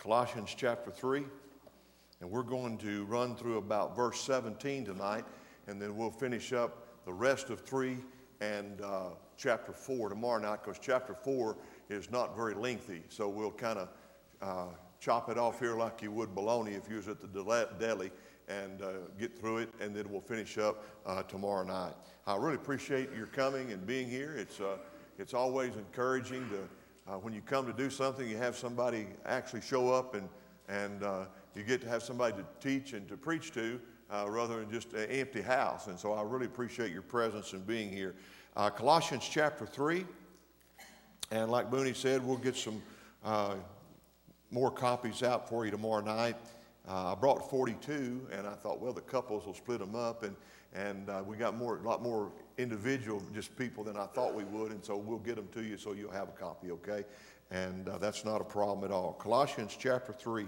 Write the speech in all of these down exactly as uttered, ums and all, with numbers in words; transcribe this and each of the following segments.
Colossians chapter three, and we're going to run through about verse seventeen tonight, and then we'll finish up the rest of three and uh, chapter four tomorrow night, because chapter four is not very lengthy, so we'll kind of uh, chop it off here like you would bologna if you was at the deli, and uh, get through it, and then we'll finish up uh, tomorrow night. I really appreciate your coming and being here. It's uh, it's always encouraging to uh, when you come to do something, you have somebody actually show up, and and uh, you get to have somebody to teach and to preach to, uh, rather than just an empty house. And so I really appreciate your presence and being here. Uh, Colossians chapter three, and like Booney said, we'll get some uh, more copies out for you tomorrow night. Uh, I brought forty-two, and I thought, well, the couples will split them up, and and uh, we got more, a lot more individual, just people than I thought we would, and so we'll get them to you so you'll have a copy, okay? And uh, that's not a problem at all. Colossians chapter three.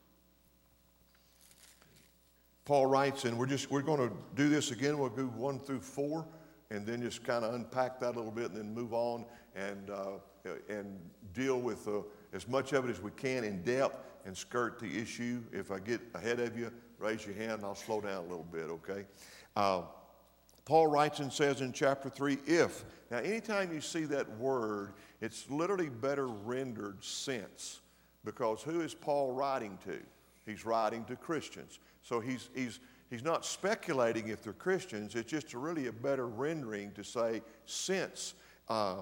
Paul writes, and we're just we're going to do this again. We'll do one through four, and then just kind of unpack that a little bit, and then move on and uh, and deal with uh, as much of it as we can in depth, and skirt the issue. If I get ahead of you, raise your hand, and I'll slow down a little bit, okay? Uh, Paul writes and says in chapter three, if. Now, anytime you see that word, it's literally better rendered since, because who is Paul writing to? He's writing to Christians. So he's he's he's not speculating if they're Christians. It's just a really a better rendering to say, since uh,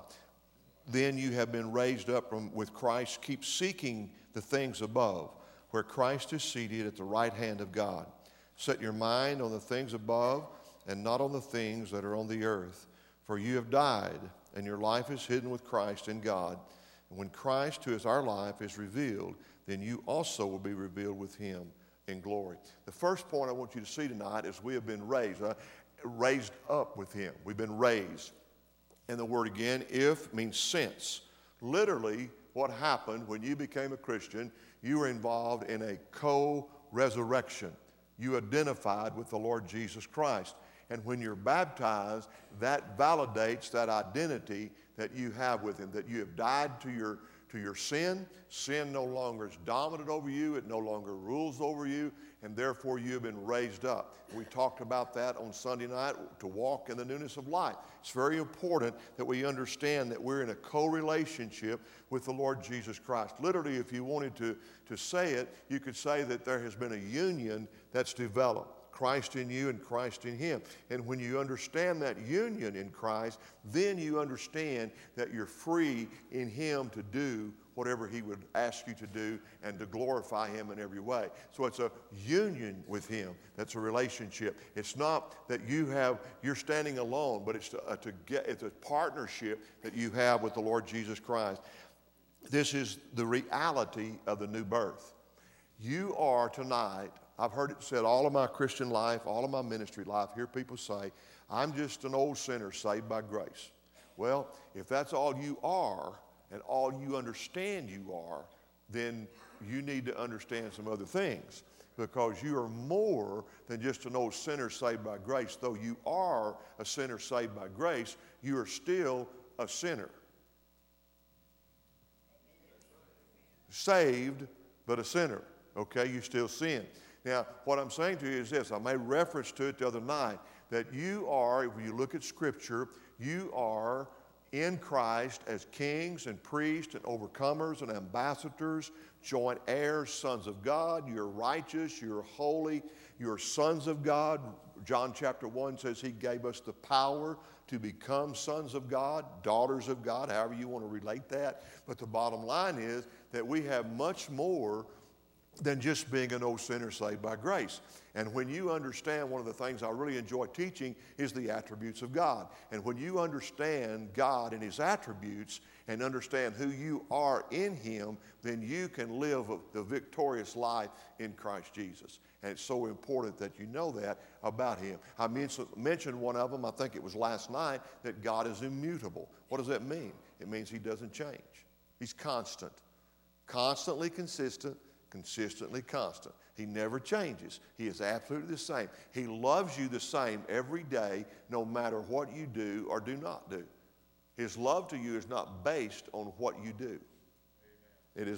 then you have been raised up from, with Christ, keep seeking the things above, where Christ is seated at the right hand of God. Set your mind on the things above and not on the things that are on the earth. For you have died, and your life is hidden with Christ in God. And when Christ, who is our life, is revealed, then you also will be revealed with him in glory. The first point I want you to see tonight is we have been raised, uh, raised up with him. We've been raised. And the word again, if, means since. Literally, what happened when you became a Christian, you were involved in a co-resurrection. You identified with the Lord Jesus Christ. And when you're baptized, that validates that identity that you have with him, that you have died to your to your sin. Sin no longer is dominant over you. It no longer rules over you, and therefore you have been raised up. We talked about that on Sunday night, to walk in the newness of life. It's very important that we understand that we're in a co-relationship with the Lord Jesus Christ. Literally, if you wanted to, to say it, you could say that there has been a union that's developed. Christ in you and Christ in him. And when you understand that union in Christ, then you understand that you're free in him to do whatever he would ask you to do and to glorify him in every way. So it's a union with him. That's a relationship. It's not that you have, you're standing alone, but it's, to, uh, to get, it's a partnership that you have with the Lord Jesus Christ. This is the reality of the new birth. You are tonight, I've heard it said all of my Christian life, all of my ministry life, hear people say, I'm just an old sinner saved by grace. Well, if that's all you are and all you understand you are, then you need to understand some other things, because you are more than just an old sinner saved by grace. Though you are a sinner saved by grace, you are still a sinner. Saved, but a sinner. Okay, you still sin. Now, what I'm saying to you is this. I made reference to it the other night, that you are, if you look at Scripture, you are in Christ as kings and priests and overcomers and ambassadors, joint heirs, sons of God. You're righteous, you're holy, you're sons of God. John chapter one says he gave us the power to become sons of God, daughters of God, however you want to relate that. But the bottom line is that we have much more than just being an old sinner saved by grace. And when you understand, one of the things I really enjoy teaching is the attributes of God. And when you understand God and his attributes and understand who you are in him, then you can live the victorious life in Christ Jesus. And it's so important that you know that about him. I mentioned one of them, I think it was last night, that God is immutable. What does that mean? It means he doesn't change. He's constant, constantly consistent, consistently constant. He never changes. He is absolutely the same. He loves you the same every day, no matter what you do or do not do. His love to you is not based on what you do. It is not.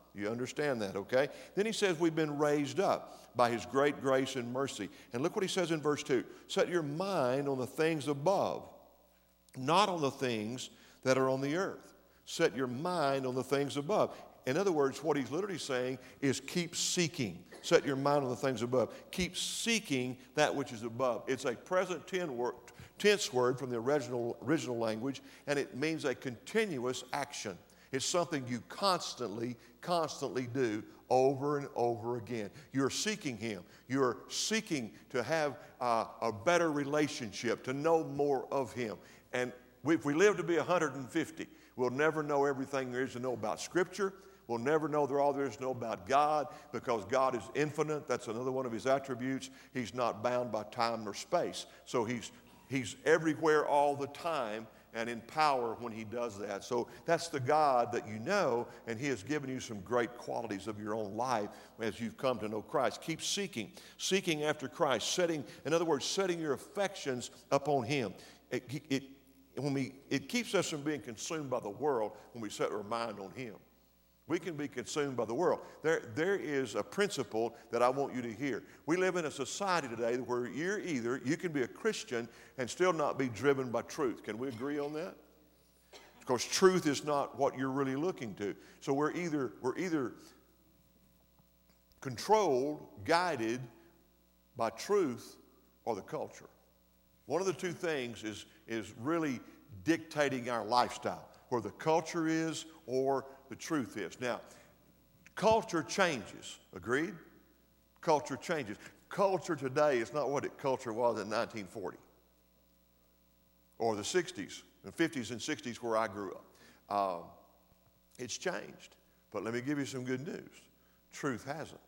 You understand that, okay? Then he says we've been raised up by his great grace and mercy. And look what he says in verse two. Set your mind on the things above, not on the things that are on the earth. Set your mind on the things above. In other words, what he's literally saying is keep seeking. Set your mind on the things above. Keep seeking that which is above. It's a present tense word from the original, original language, and it means a continuous action. It's something you constantly, constantly do over and over again. You're seeking him. You're seeking to have uh, a better relationship, to know more of him. And if we live to be one hundred fifty, we'll never know everything there is to know about Scripture. We'll never know all there is to know about God, because God is infinite. That's another one of his attributes. He's not bound by time nor space. So he's, he's everywhere all the time and in power when he does that. So that's the God that you know, and he has given you some great qualities of your own life as you've come to know Christ. Keep seeking, seeking after Christ, setting, in other words, setting your affections upon him. It, it, when we, it keeps us from being consumed by the world when we set our mind on him. We can be consumed by the world. There, there is a principle that I want you to hear. We live in a society today where you're either, you can be a Christian and still not be driven by truth. Can we agree on that? Because truth is not what you're really looking to. So we're either, we're either controlled, guided by truth or the culture. One of the two things is, is really dictating our lifestyle, where the culture is or the truth is. Now, culture changes. Agreed? Culture changes. Culture today is not what it culture was in nineteen forty or the sixties, the fifties and sixties where I grew up. Uh, it's changed. But let me give you some good news. Truth hasn't.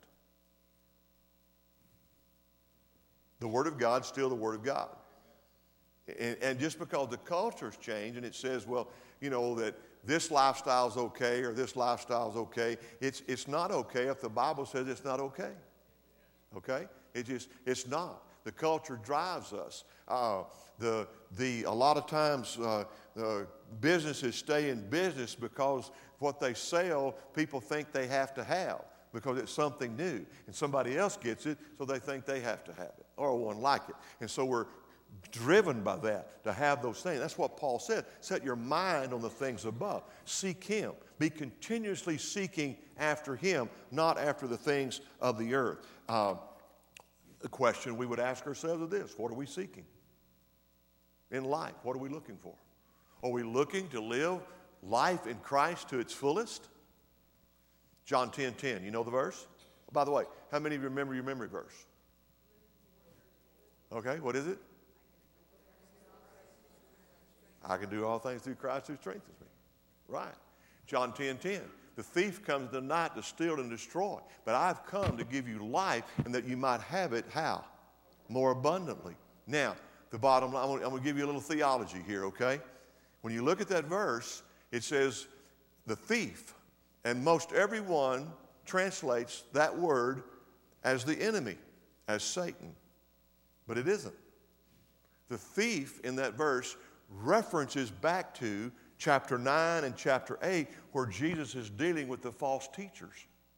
The Word of God's still the Word of God. And, and just because the culture's changed and it says, well, you know, that this lifestyle's okay or this lifestyle's okay, it's, it's not okay if the Bible says it's not okay. Okay? It just, it's not. The culture drives us. Uh, the, the, a lot of times uh, uh, businesses stay in business because what they sell, people think they have to have because it's something new. And somebody else gets it, so they think they have to have it or one like it. And so we're driven by that, to have those things. That's what Paul said. Set your mind on the things above. Seek him. Be continuously seeking after him, not after the things of the earth. Uh, the question we would ask ourselves is this: what are we seeking in life? What are we looking for? Are we looking to live life in Christ to its fullest? John ten ten, you know the verse? By the way, how many of you remember your memory verse? Okay, what is it? I can do all things through Christ who strengthens me. Right. John ten ten. The thief comes in the night to steal and destroy. But I've come to give you life and that you might have it, how? More abundantly. Now, the bottom line, I'm going to give you a little theology here, okay? When you look at that verse, it says the thief. And most everyone translates that word as the enemy, as Satan. But it isn't. The thief in that verse references back to chapter nine and chapter eight, where Jesus is dealing with the false teachers.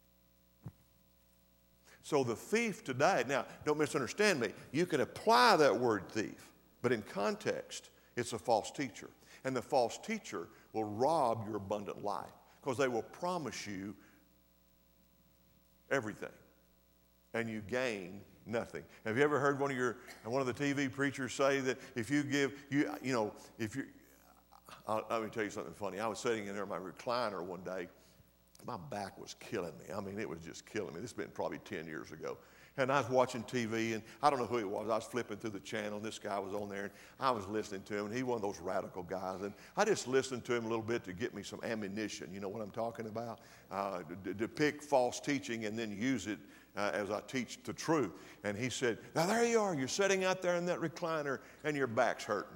So the thief today, now don't misunderstand me, you can apply that word thief, but in context, it's a false teacher. And the false teacher will rob your abundant life because they will promise you everything and you gain nothing. Have you ever heard one of your one of the T V preachers say that if you give you you know if you I'll, let me tell you something funny. I was sitting in there in my recliner one day. My back was killing me. I mean, it was just killing me. This has been probably ten years ago. And I was watching T V, and I don't know who it was. I was flipping through the channel, and this guy was on there, and I was listening to him, and he was one of those radical guys. And I just listened to him a little bit to get me some ammunition. You know what I'm talking about? Uh, to, to pick false teaching and then use it Uh, as I teach the truth. And he said, now there you are, you're sitting out there in that recliner and your back's hurting.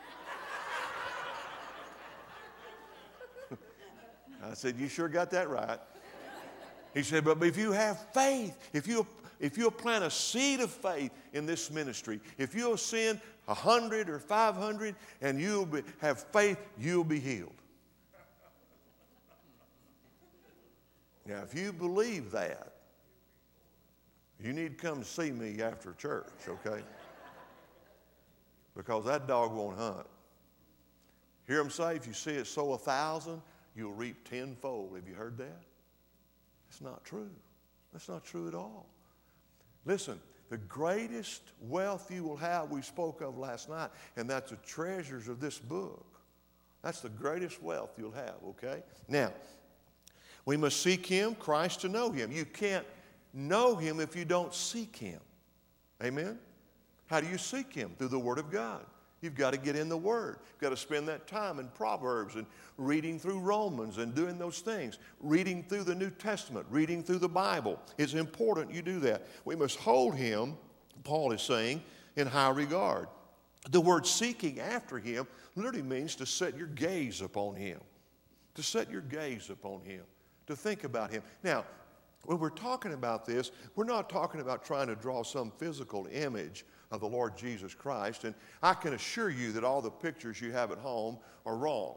I said, you sure got that right. He said, but if you have faith, if you if you'll plant a seed of faith in this ministry, if you'll send a hundred or five hundred and you'll be, have faith, you'll be healed. Now, if you believe that, you need to come see me after church, okay? Because that dog won't hunt. Hear him say, if you see it sow a thousand, you'll reap tenfold. Have you heard that? That's not true. That's not true at all. Listen, the greatest wealth you will have, we spoke of last night, and that's the treasures of this book. That's the greatest wealth you'll have, okay? Now, we must seek Him, Christ, to know Him. You can't know Him if you don't seek Him. Amen? How do you seek Him? Through the Word of God. You've got to get in the Word. You've got to spend that time in Proverbs and reading through Romans and doing those things. Reading through the New Testament, reading through the Bible. It's important you do that. We must hold Him, Paul is saying, in high regard. The word seeking after Him literally means to set your gaze upon Him. To set your gaze upon Him. To think about Him. Now, when we're talking about this, we're not talking about trying to draw some physical image of the Lord Jesus Christ. And I can assure you that all the pictures you have at home are wrong.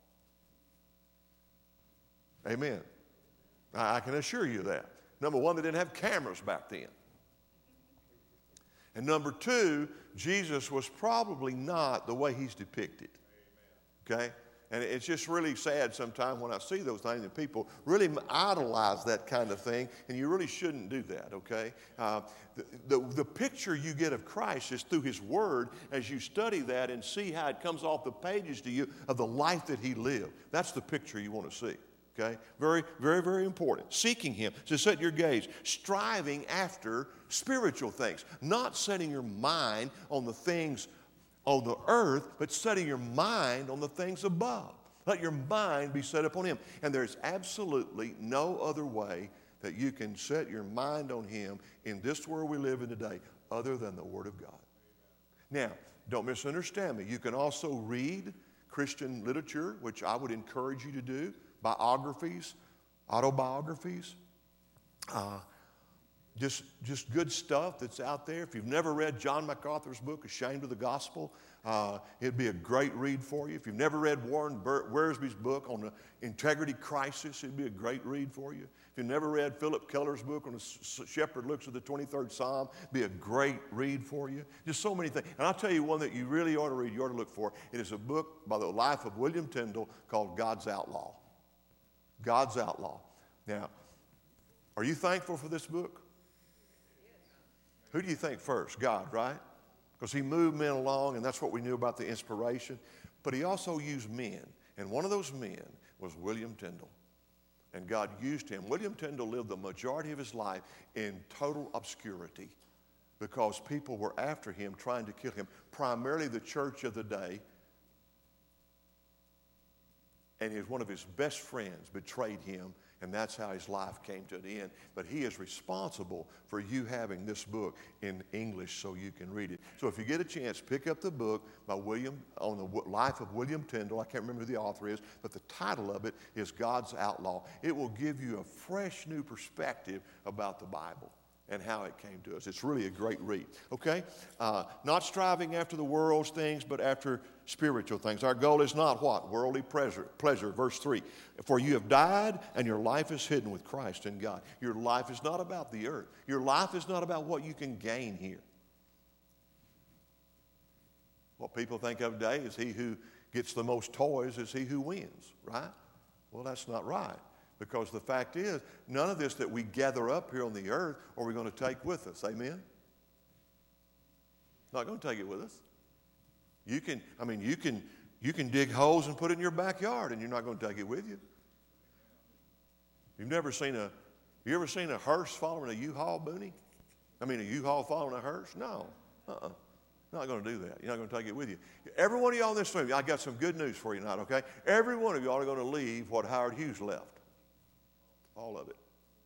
Amen. I can assure you that. Number one, they didn't have cameras back then. And number two, Jesus was probably not the way He's depicted. Okay? And it's just really sad sometimes when I see those things and people really idolize that kind of thing, and you really shouldn't do that, okay? Uh, the, the, the picture you get of Christ is through His Word as you study that and see how it comes off the pages to you of the life that He lived. That's the picture you want to see, okay? Very, very, very important. Seeking Him, to set your gaze, striving after spiritual things, not setting your mind on the things on the earth, but setting your mind on the things above. Let your mind be set upon Him. And there's absolutely no other way that you can set your mind on Him in this world we live in today other than the Word of God. Now, don't misunderstand me. You can also read Christian literature, which I would encourage you to do, biographies, autobiographies, uh, Just, just good stuff that's out there. If you've never read John MacArthur's book, Ashamed of the Gospel, uh, it'd be a great read for you. If you've never read Warren Wiersbe's book on the integrity crisis, it'd be a great read for you. If you've never read Philip Keller's book on the shepherd looks at the twenty-third Psalm, it'd be a great read for you. Just so many things. And I'll tell you one that you really ought to read, you ought to look for. It is a book by the life of William Tyndale called God's Outlaw. God's Outlaw. Now, are you thankful for this book? Who do you think first? God, right? Because He moved men along, and that's what we knew about the inspiration. But He also used men, and one of those men was William Tyndale. And God used him. William Tyndale lived the majority of his life in total obscurity because people were after him, trying to kill him, primarily the church of the day. And his, one of his best friends betrayed him, and that's how his life came to an end. But he is responsible for you having this book in English so you can read it. So if you get a chance, pick up the book by William, on the life of William Tyndale. I can't remember who the author is, but the title of it is God's Outlaw. It will give you a fresh new perspective about the Bible and how it came to us. It's really a great read, okay? Uh, not striving after the world's things, but after spiritual things. Our goal is not what? Worldly pleasure. Pleasure, verse three. For you have died, and your life is hidden with Christ in God. Your life is not about the earth. Your life is not about what you can gain here. What people think of today is he who gets the most toys is he who wins, right? Well, that's not right. Because the fact is, none of this that we gather up here on the earth are we going to take with us. Amen? Not going to take it with us. You can, I mean, you can, you can dig holes and put it in your backyard, and you're not going to take it with you. You've never seen a, you ever seen a hearse following a U-Haul, Booney? I mean, a U-Haul following a hearse? No. Uh-uh. Not going to do that. You're not going to take it with you. Every one of y'all in this room, I got some good news for you tonight, okay? Every one of y'all are going to leave what Howard Hughes left. All of it.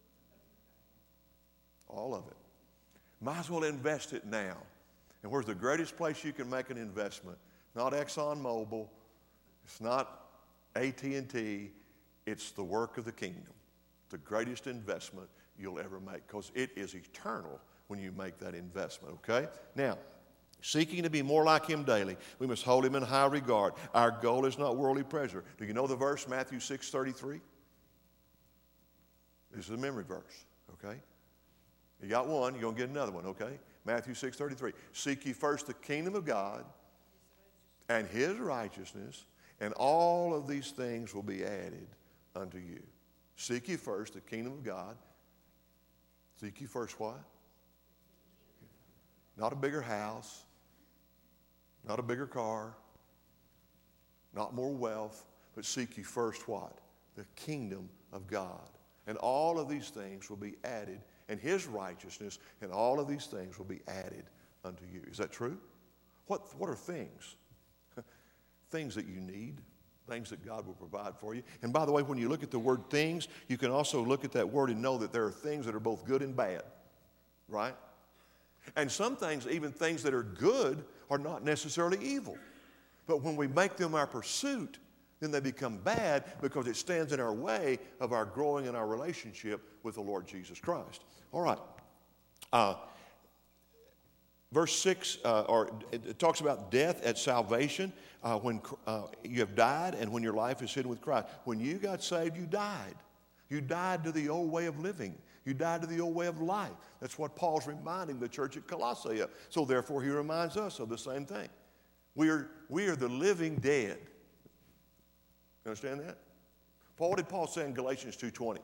All of it. Might as well invest it now. And where's the greatest place you can make an investment? Not ExxonMobil. It's not A T and T. It's the work of the kingdom. The greatest investment you'll ever make because it is eternal when you make that investment, okay? Now, seeking to be more like Him daily, we must hold Him in high regard. Our goal is not worldly pleasure. Do you know the verse, Matthew six thirty-three? This is a memory verse, okay? You got one, you're going to get another one, okay? Matthew six thirty-three. Seek ye first the kingdom of God and his righteousness, and all of these things will be added unto you. Seek ye first the kingdom of God. Seek ye first what? Not a bigger house, not a bigger car, not more wealth, but seek ye first what? The kingdom of God. And all of these things will be added, and his righteousness, and all of these things will be added unto you. Is that true? What, what are things? Things that you need, things that God will provide for you. And by the way, when you look at the word things, you can also look at that word and know that there are things that are both good and bad, right? And some things, even things that are good, are not necessarily evil. But when we make them our pursuit, then they become bad because it stands in our way of our growing in our relationship with the Lord Jesus Christ. All right. Uh, verse six, uh, or it talks about death at salvation, uh, when uh, you have died and when your life is hidden with Christ. When you got saved, you died. You died to the old way of living. You died to the old way of life. That's what Paul's reminding the church at Colossae of. So therefore, he reminds us of the same thing. We are, we are the living dead. You understand that? Paul, what did Paul say in Galatians two twenty?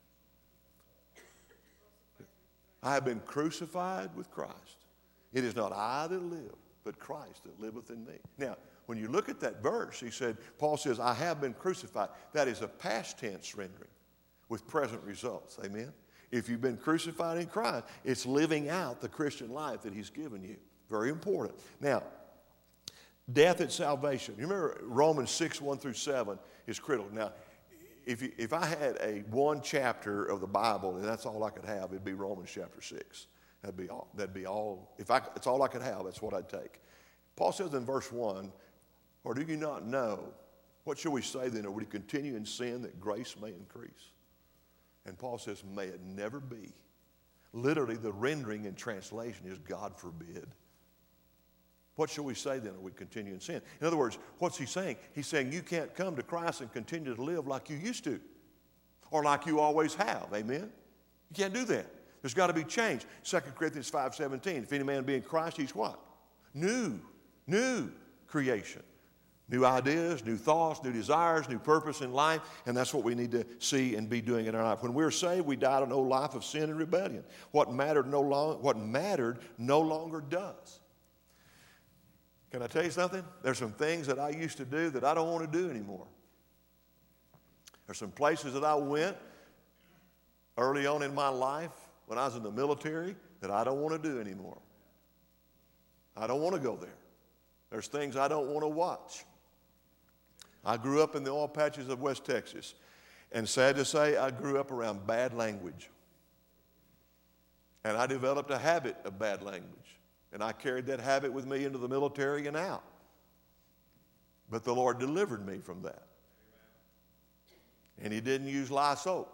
I have been crucified with Christ. It is not I that live, but Christ that liveth in me. Now, when you look at that verse, he said, Paul says, I have been crucified. That is a past tense rendering with present results. Amen? If you've been crucified in Christ, it's living out the Christian life that he's given you. Very important. Now, death at salvation. You remember Romans six, one through seven is critical. Now, if, you, if I had a one chapter of the Bible and that's all I could have, it'd be Romans chapter six. That'd be all. That'd be all. If I, it's all I could have, that's what I'd take. Paul says in verse one, or do you not know, what shall we say then? Are we to continue in sin that grace may increase? And Paul says, may it never be. Literally, the rendering and translation is God forbid. What shall we say then? Are we continue in sin? In other words, what's he saying? He's saying you can't come to Christ and continue to live like you used to or like you always have. Amen? You can't do that. There's got to be change. Second Corinthians five seventeen, if any man be in Christ, he's what? New, new creation. New ideas, new thoughts, new desires, new purpose in life, and that's what we need to see and be doing in our life. When we were saved, we died an old life of sin and rebellion. What mattered no long, what mattered no longer does. Can I tell you something? There's some things that I used to do that I don't want to do anymore. There's some places that I went early on in my life when I was in the military that I don't want to do anymore. I don't want to go there. There's things I don't want to watch. I grew up in the oil patches of West Texas, and sad to say, I grew up around bad language. And I developed a habit of bad language, and I carried that habit with me into the military and out. But the Lord delivered me from that. And he didn't use lye soap.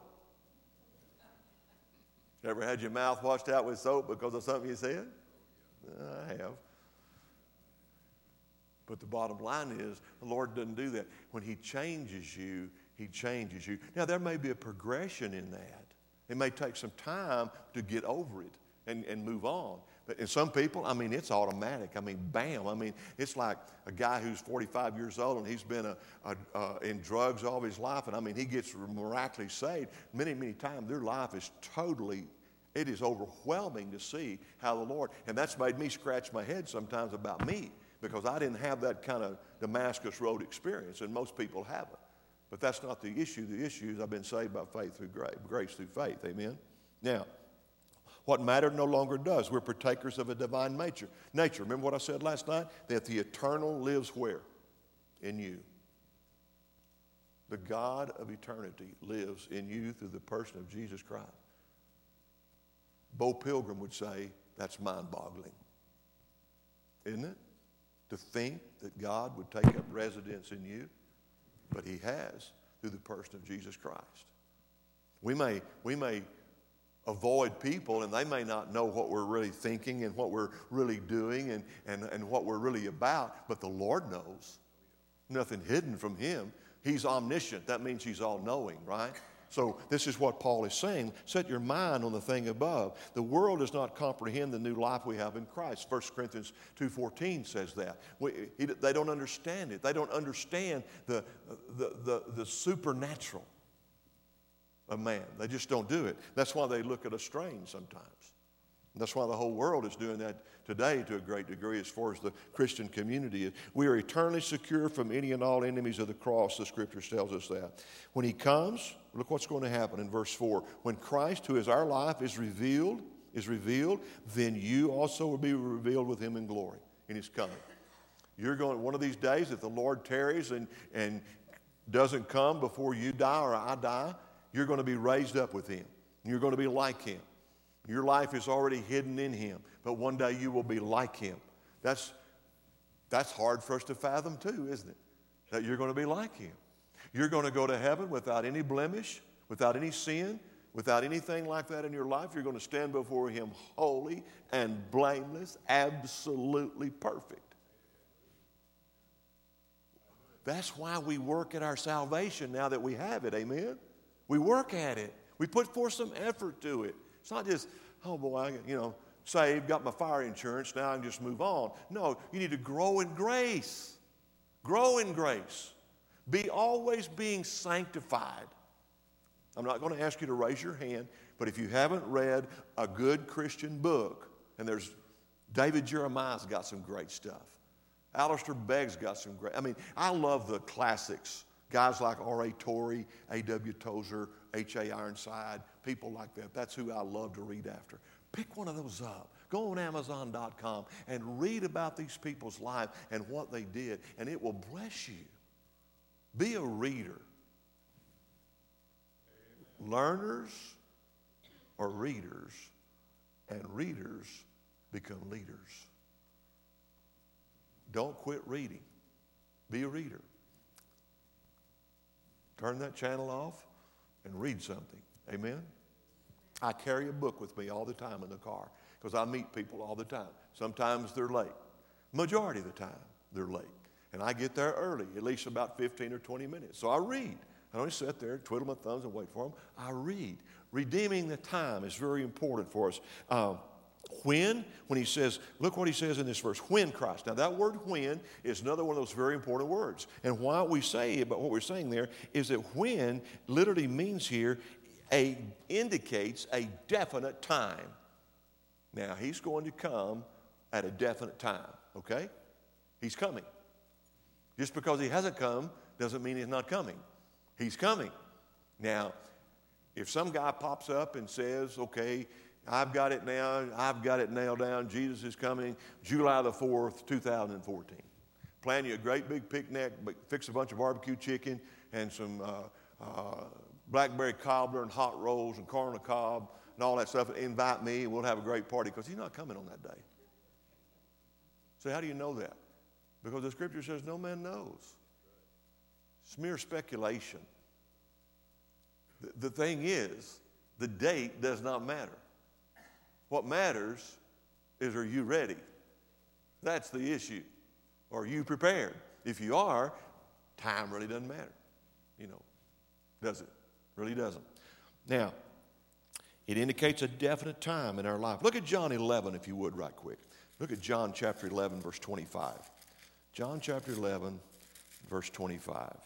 Ever had your mouth washed out with soap because of something you said? I have. But the bottom line is, the Lord doesn't do that. When he changes you, he changes you. Now, there may be a progression in that. It may take some time to get over it and, and move on. But in some people, I mean, it's automatic. I mean, bam. I mean, it's like a guy who's forty-five years old and he's been a, a, uh, in drugs all his life. And I mean, he gets miraculously saved. Many, many times their life is totally, it is overwhelming to see how the Lord, and that's made me scratch my head sometimes about me. Because I didn't have that kind of Damascus Road experience, and most people haven't. But that's not the issue. The issue is I've been saved by faith through grace, grace through faith. Amen? Now, what mattered no longer does. We're partakers of a divine nature. Nature. Remember what I said last night? That the eternal lives where? In you. The God of eternity lives in you through the person of Jesus Christ. Bo Pilgrim would say, that's mind-boggling. Isn't it? To think that God would take up residence in you, but he has through the person of Jesus Christ. We may, we may avoid people and they may not know what we're really thinking and what we're really doing and, and, and what we're really about, but the Lord knows. Nothing hidden from him. He's omniscient. That means he's all-knowing, right? So this is what Paul is saying. Set your mind on the thing above. The world does not comprehend the new life we have in Christ. First Corinthians two fourteen says that. We, he, they don't understand it. They don't understand the, the, the, the supernatural of man. They just don't do it. That's why they look at us strange sometimes. And that's why the whole world is doing that today to a great degree as far as the Christian community is. We are eternally secure from any and all enemies of the cross, the Scriptures tells us that. When he comes, look what's going to happen in verse four. When Christ, who is our life, is revealed, is revealed, then you also will be revealed with him in glory in his coming. You're going, one of these days, if the Lord tarries and, and doesn't come before you die or I die, you're going to be raised up with him. You're going to be like him. Your life is already hidden in him, but one day you will be like him. That's, that's hard for us to fathom too, isn't it? That you're going to be like him. You're going to go to heaven without any blemish, without any sin, without anything like that in your life. You're going to stand before him holy and blameless, absolutely perfect. That's why we work at our salvation now that we have it, amen? We work at it. We put forth some effort to it. It's not just, oh boy, I, you know, saved, got my fire insurance, now I can just move on. No, you need to grow in grace. Grow in grace. Be always being sanctified. I'm not going to ask you to raise your hand, but if you haven't read a good Christian book, and there's David Jeremiah's got some great stuff. Alistair Begg's got some great, I mean, I love the classics. Guys like R A Torrey, A W Tozer, H A Ironside, people like that. That's who I love to read after. Pick one of those up. Go on Amazon dot com and read about these people's life and what they did, and it will bless you. Be a reader. Learners are readers, and readers become leaders. Don't quit reading. Be a reader. Turn that channel off and read something. Amen? I carry a book with me all the time in the car because I meet people all the time. Sometimes they're late. Majority of the time, they're late. And I get there early, at least about fifteen or twenty minutes. So I read. I don't just sit there, twiddle my thumbs and wait for them. I read. Redeeming the time is very important for us. Uh, When, when he says, look what he says in this verse, when Christ. Now that word when is another one of those very important words. And why we say it, but what we're saying there is that when literally means here, a, indicates a definite time. Now he's going to come at a definite time, okay? He's coming. Just because he hasn't come doesn't mean he's not coming. He's coming. Now, if some guy pops up and says, okay, I've got it now. I've got it nailed down. Jesus is coming July the fourth, two thousand fourteen. Plan you a great big picnic, fix a bunch of barbecue chicken and some uh, uh, blackberry cobbler and hot rolls and corn on the cob and all that stuff. Invite me and we'll have a great party because he's not coming on that day. So how do you know that? Because the Scripture says no man knows. It's mere speculation. The, the thing is, the date does not matter. What matters is, are you ready? That's the issue. Are you prepared? If you are, time really doesn't matter. You know, does it? Really doesn't. Now, it indicates a definite time in our life. Look at John eleven, if you would, right quick. Look at John chapter eleven, verse twenty-five. John chapter eleven, verse twenty-five.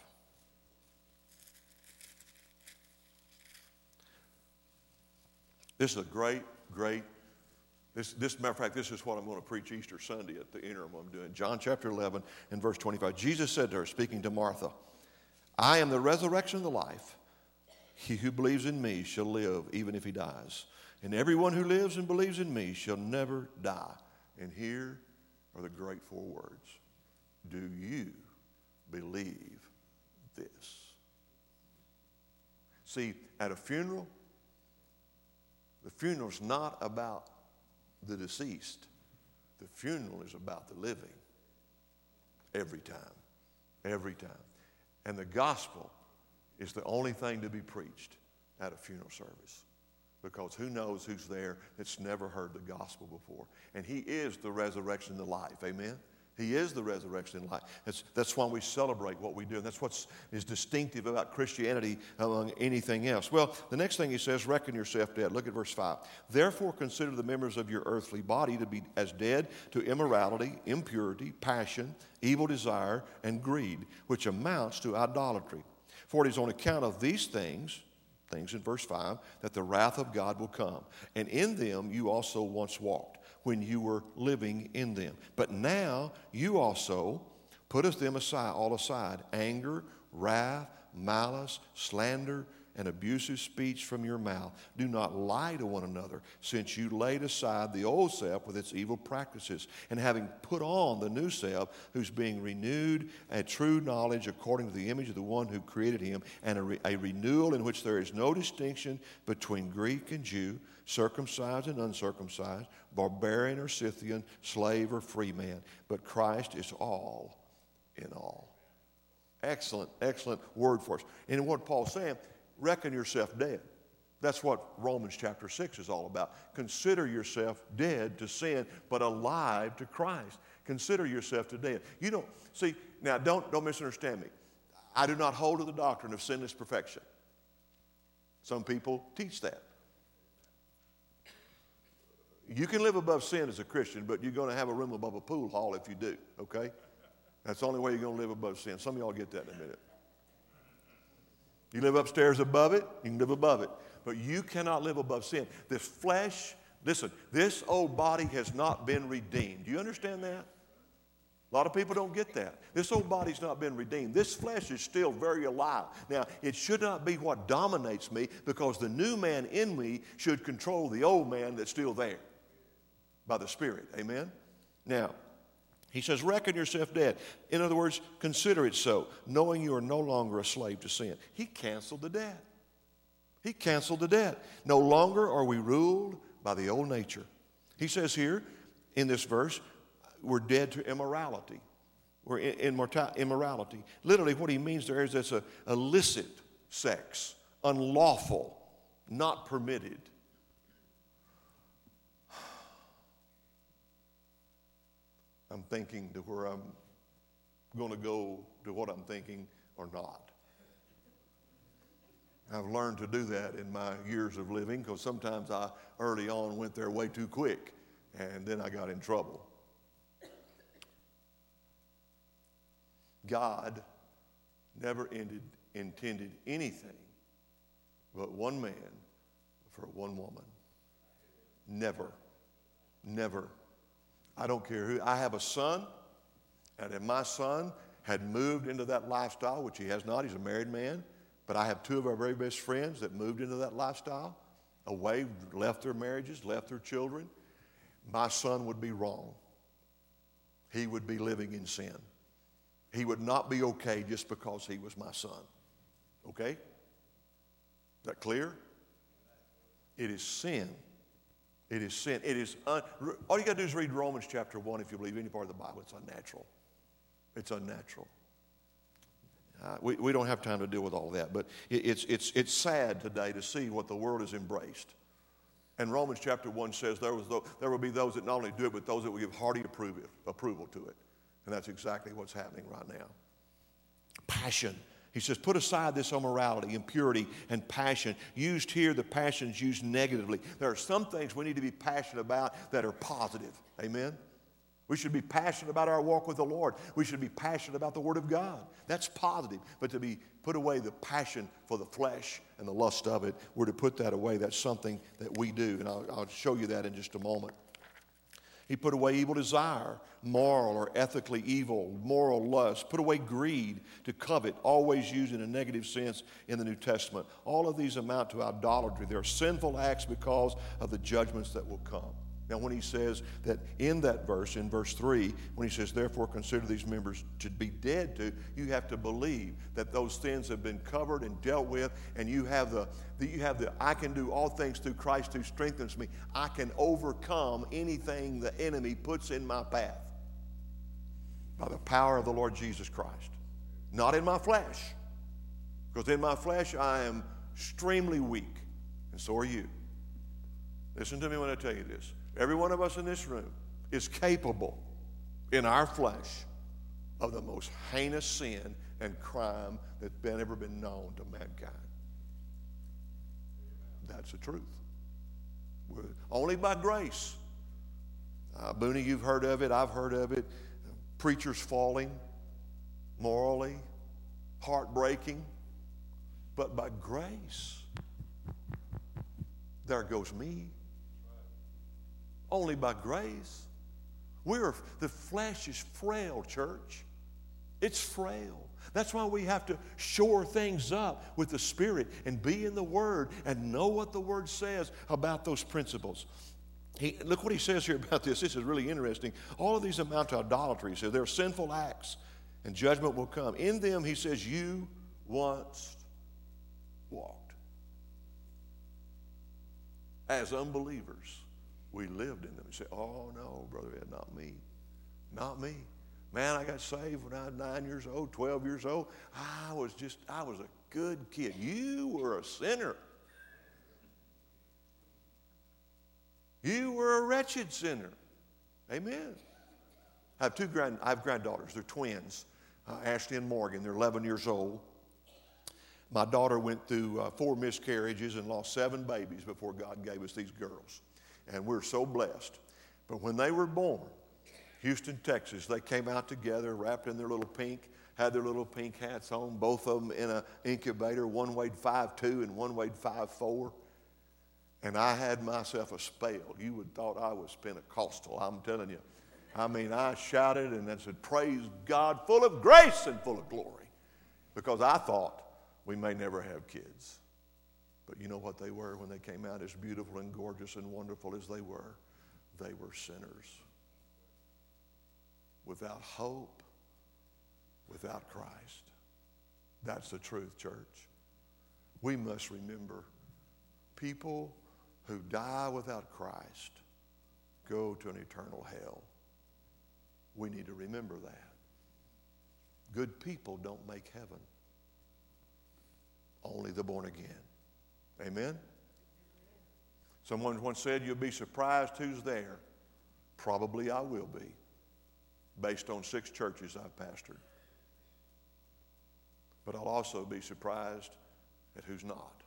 This is a great, great, this, this matter of fact, this is what I'm going to preach Easter Sunday at the interim I'm doing. John chapter eleven and verse twenty-five. Jesus said to her, speaking to Martha, I am the resurrection and the life. He who believes in me shall live even if he dies. And everyone who lives and believes in me shall never die. And here are the great four words. Do you believe this? See, at a funeral, the funeral's not about the deceased. The funeral is about the living. Every time. Every time. And the gospel is the only thing to be preached at a funeral service. Because who knows who's there that's never heard the gospel before. And he is the resurrection and the life. Amen? He is the resurrection and life. That's, that's why we celebrate what we do. And that's what is distinctive about Christianity among anything else. Well, the next thing he says, reckon yourself dead. Look at verse five. Therefore consider the members of your earthly body to be as dead to immorality, impurity, passion, evil desire, and greed, which amounts to idolatry. For it is on account of these things, things in verse five, that the wrath of God will come. And in them you also once walked, when you were living in them. But now you also putteth them aside, all aside, anger, wrath, malice, slander, and abusive speech from your mouth. Do not lie to one another, since you laid aside the old self with its evil practices, and having put on the new self, who's being renewed at true knowledge according to the image of the one who created him, and a, re- a renewal in which there is no distinction between Greek and Jew, circumcised and uncircumcised, barbarian or Scythian, slave or free man, but Christ is all in all. Excellent, excellent word for us. And what Paul's saying, reckon yourself dead. That's what Romans chapter six is all about. Consider yourself dead to sin, but alive to Christ. Consider yourself to dead. You don't, see, now don't, don't misunderstand me. I do not hold to the doctrine of sinless perfection. Some people teach that. You can live above sin as a Christian, but you're going to have a room above a pool hall if you do, okay? That's the only way you're going to live above sin. Some of y'all get that in a minute. You live upstairs above it, you can live above it. But you cannot live above sin. This flesh, listen, this old body has not been redeemed. Do you understand that? A lot of people don't get that. This old body's not been redeemed. This flesh is still very alive. Now, it should not be what dominates me, because the new man in me should control the old man that's still there by the Spirit. Amen? Now, he says, reckon yourself dead. In other words, consider it so, knowing you are no longer a slave to sin. He canceled the debt. He canceled the debt. No longer are we ruled by the old nature. He says here in this verse, we're dead to immorality. We're in immorta- immorality. Literally what he means there is that's a illicit sex, unlawful, not permitted. I'm thinking to where I'm going to go to what I'm thinking or not. I've learned to do that in my years of living, because sometimes I early on went there way too quick, and then I got in trouble. God never ended, intended anything but one man for one woman. Never. Never. I don't care who. I have a son, and if my son had moved into that lifestyle, which he has not, he's a married man, but I have two of our very best friends that moved into that lifestyle, away, left their marriages, left their children, my son would be wrong. He would be living in sin. He would not be okay just because he was my son. Okay? Is that clear? It is sin. It is sin. It is un- all you got to do is read Romans chapter one if you believe any part of the Bible. It's unnatural. It's unnatural. Uh, we, we don't have time to deal with all that, but it, it's, it's, it's sad today to see what the world has embraced. And Romans chapter one says there, was th- there will be those that not only do it, but those that will give hearty approval, approval to it. And that's exactly what's happening right now. Passion. He says, put aside this immorality, impurity, and passion. Used here, the passion's used negatively. There are some things we need to be passionate about that are positive. Amen? We should be passionate about our walk with the Lord. We should be passionate about the Word of God. That's positive. But to be put away the passion for the flesh and the lust of it, we're to put that away. That's something that we do. And I'll, I'll show you that in just a moment. He put away evil desire, moral or ethically evil, moral lust. Put away greed, to covet, always used in a negative sense in the New Testament. All of these amount to idolatry. They're sinful acts because of the judgments that will come. Now, when he says that in that verse, in verse three, when he says, therefore consider these members to be dead to, you have to believe that those sins have been covered and dealt with, and you have the, the you have the, I can do all things through Christ who strengthens me. I can overcome anything the enemy puts in my path by the power of the Lord Jesus Christ. Not in my flesh, because in my flesh I am extremely weak, and so are you. Listen to me when I tell you this. Every one of us in this room is capable, in our flesh of the most heinous sin and crime that's been, ever been known to mankind. That's the truth. We're, only by grace. Uh, Booney, you've heard of it. I've heard of it. Preachers falling morally, heartbreaking. But by grace, there goes me. Only by grace. We're, the flesh is frail, church. It's frail. That's why we have to shore things up with the Spirit and be in the Word and know what the Word says about those principles. He, look what he says here about this. This is really interesting. All of these amount to idolatry. He says they're sinful acts and judgment will come. In them, he says, you once walked. As unbelievers, we lived in them. You say, oh, no, Brother Ed, not me. Not me. Man, I got saved when I was nine years old, twelve years old. I was just, I was a good kid. You were a sinner. You were a wretched sinner. Amen. I have two grand, I have granddaughters. They're twins, uh, Ashley and Morgan. They're eleven years old. My daughter went through uh, four miscarriages and lost seven babies before God gave us these girls. And we're so blessed. But when they were born, Houston, Texas, they came out together, wrapped in their little pink, had their little pink hats on, both of them in an incubator. One weighed five two and one weighed five four. And I had myself a spell. You would have thought I was Pentecostal, I'm telling you. I mean, I shouted and I said, praise God, full of grace and full of glory. Because I thought we may never have kids. But you know what they were when they came out, as beautiful and gorgeous and wonderful as they were? They were sinners. Without hope, without Christ. That's the truth, church. We must remember people who die without Christ go to an eternal hell. We need to remember that. Good people don't make heaven. Only the born again. Amen? Someone once said, you'll be surprised who's there. Probably I will be, based on six churches I've pastored. But I'll also be surprised at who's not.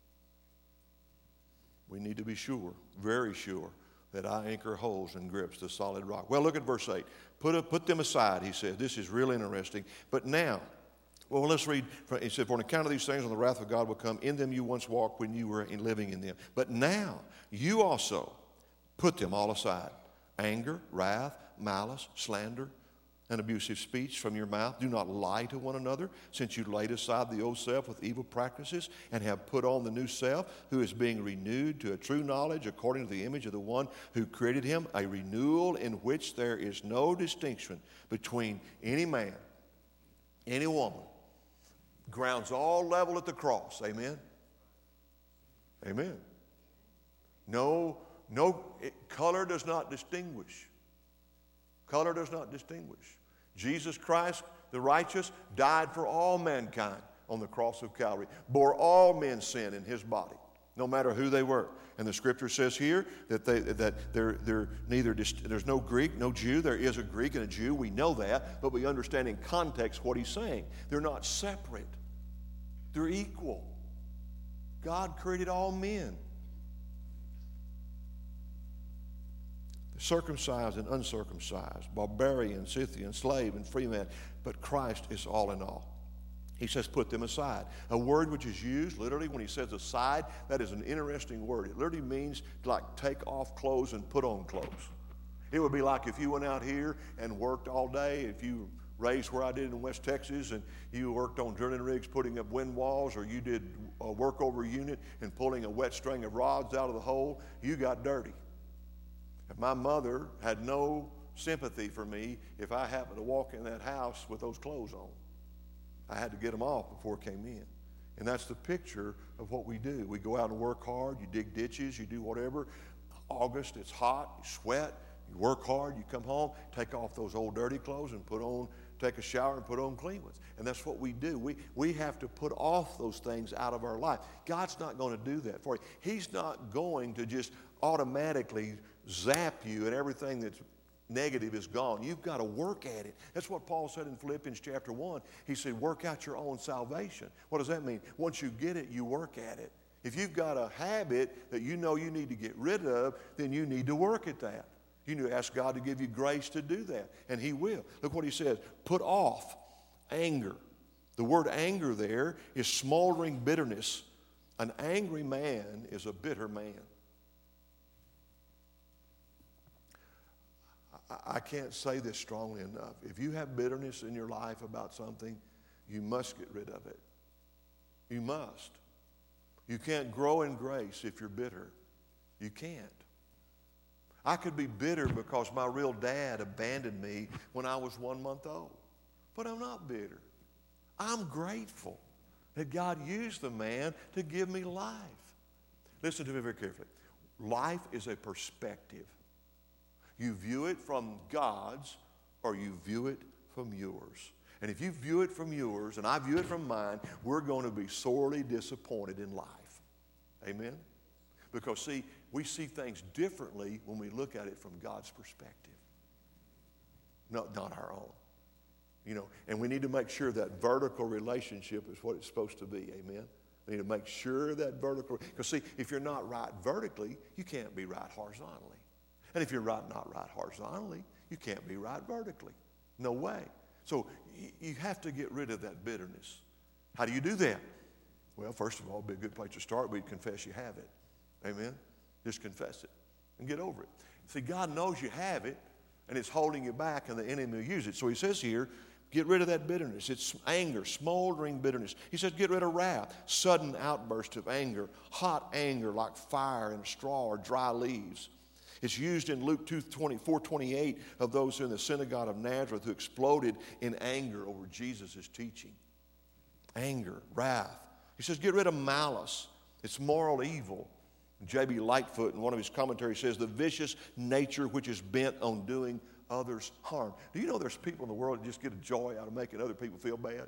We need to be sure, very sure, that our anchor holds and grips the solid rock. Well, look at verse eight. Put, a, put them aside, he said. This is real interesting. But now, well, let's read. He said, for on account of these things, when the wrath of God will come, in them you once walked when you were in living in them. But now, you also put them all aside. Anger, wrath, malice, slander, and abusive speech from your mouth. Do not lie to one another, since you laid aside the old self with evil practices and have put on the new self, who is being renewed to a true knowledge according to the image of the one who created him, a renewal in which there is no distinction between any man, any woman. Ground's all level at the cross. Amen? Amen. No, no, it, color does not distinguish. Color does not distinguish. Jesus Christ, the righteous, died for all mankind on the cross of Calvary, bore all men's sin in his body, no matter who they were. And the scripture says here that they that they're, they're neither there's no Greek, no Jew. There is a Greek and a Jew. We know that, but we understand in context what he's saying. They're not separate. They're equal. God created all men, circumcised and uncircumcised, barbarian, Scythian, slave, and free man. But Christ is all in all. He says, put them aside. A word which is used literally when he says aside, that is an interesting word. It literally means to like take off clothes and put on clothes. It would be like if you went out here and worked all day, if you raised where I did in West Texas and you worked on drilling rigs putting up wind walls, or you did a work over unit and pulling a wet string of rods out of the hole, you got dirty. And my mother had no sympathy for me if I happened to walk in that house with those clothes on. I had to get them off before I came in. And that's the picture of what we do. We go out and work hard. You dig ditches. You do whatever. August, it's hot. You sweat. You work hard. You come home, take off those old dirty clothes and put on, take a shower and put on clean ones. And that's what we do. We, we have to put off those things out of our life. God's not going to do that for you. He's not going to just automatically zap you and everything that's negative is gone. You've got to work at it. That's what Paul said in Philippians chapter one. He said, work out your own salvation. What does that mean? Once you get it, you work at it. If you've got a habit that you know you need to get rid of, then you need to work at that. You need to ask God to give you grace to do that, and He will. Look what He says. Put off anger. The word anger there is smoldering bitterness. An angry man is a bitter man. I can't say this strongly enough. If you have bitterness in your life about something, you must get rid of it. You must. You can't grow in grace if you're bitter. You can't. I could be bitter because my real dad abandoned me when I was one month old. But I'm not bitter. I'm grateful that God used the man to give me life. Listen to me very carefully. Life is a perspective. You view it from God's or you view it from yours. And if you view it from yours and I view it from mine, we're going to be sorely disappointed in life. Amen? Because, see, we see things differently when we look at it from God's perspective. No, not our own. You know, and we need to make sure that vertical relationship is what it's supposed to be. Amen? We need to make sure that vertical, because, see, if you're not right vertically, you can't be right horizontally. And if you're right, not right horizontally, you can't be right vertically. No way. So you have to get rid of that bitterness. How do you do that? Well, first of all, it'd be a good place to start. We'd confess you have it. Amen? Just confess it and get over it. See, God knows you have it, and it's holding you back, and the enemy will use it. So He says here, get rid of that bitterness. It's anger, smoldering bitterness. He says get rid of wrath, sudden outburst of anger, hot anger like fire in a straw or dry leaves. It's used in Luke two twenty-four twenty-eight of those who in the synagogue of Nazareth who exploded in anger over Jesus' teaching. Anger, wrath. He says get rid of malice. It's moral evil. J B Lightfoot in one of his commentaries says the vicious nature which is bent on doing others harm. Do you know there's people in the world that just get a joy out of making other people feel bad?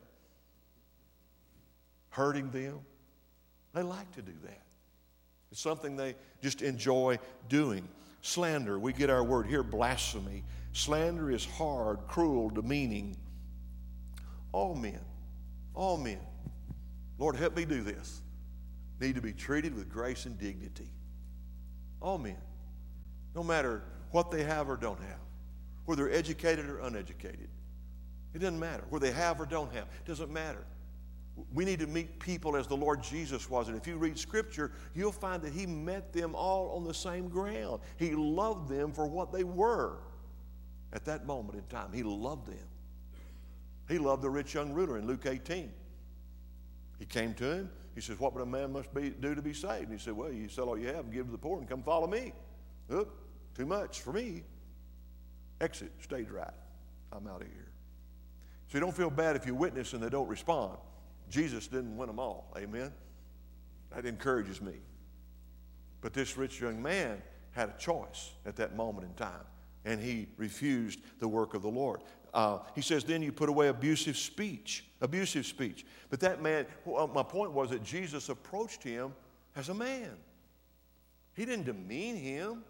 Hurting them. They like to do that. It's something they just enjoy doing. Slander, we get our word here, blasphemy. Slander is hard, cruel, demeaning. All men, all men, Lord, help me do this, need to be treated with grace and dignity. All men, no matter what they have or don't have, whether they're educated or uneducated. It doesn't matter. Whether they have or don't have, it doesn't matter. We need to meet people as the Lord Jesus was. And if you read Scripture, you'll find that He met them all on the same ground. He loved them for what they were at that moment in time. He loved them. He loved the rich young ruler in Luke eighteen. He came to him. He says, what would a man must be, do to be saved? And he said, well, you sell all you have and give to the poor and come follow me. Oop, too much for me. Exit, stage right. I'm out of here. So you don't feel bad if you witness and they don't respond. Jesus didn't win them all. Amen? That encourages me. But this rich young man had a choice at that moment in time, and he refused the work of the Lord. Uh, he says, then you put away abusive speech. Abusive speech. But that man, well, my point was that Jesus approached him as a man. He didn't demean him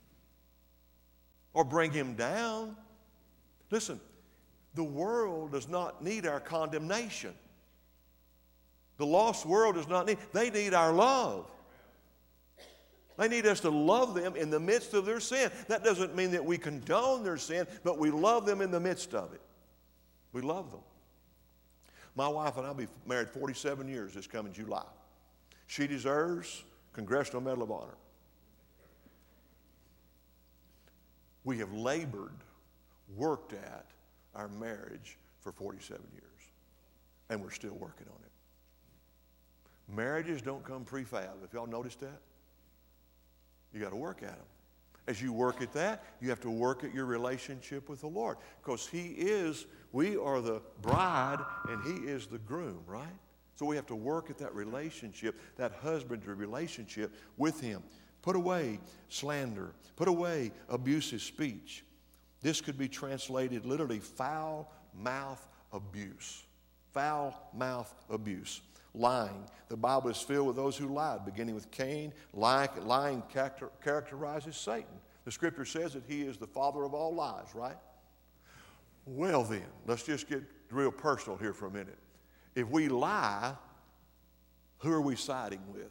or bring him down. Listen, the world does not need our condemnation. The lost world does not need, they need our love. They need us to love them in the midst of their sin. That doesn't mean that we condone their sin, but we love them in the midst of it. We love them. My wife and I will be married forty-seven years this coming July. She deserves Congressional Medal of Honor. We have labored, worked at our marriage for forty-seven years, and we're still working on it. Marriages don't come prefab. Have y'all noticed that? You got to work at them. As you work at that, you have to work at your relationship with the Lord, because He is, we are the bride and He is the groom, right? So we have to work at that relationship, that husbandly relationship with Him. Put away slander. Put away abusive speech. This could be translated literally foul mouth abuse. Foul mouth abuse. Lying. The Bible is filled with those who lied, beginning with Cain. Lying, lying character, characterizes Satan. The scripture says that he is the father of all lies, right? Well then, let's just get real personal here for a minute. If we lie, who are we siding with?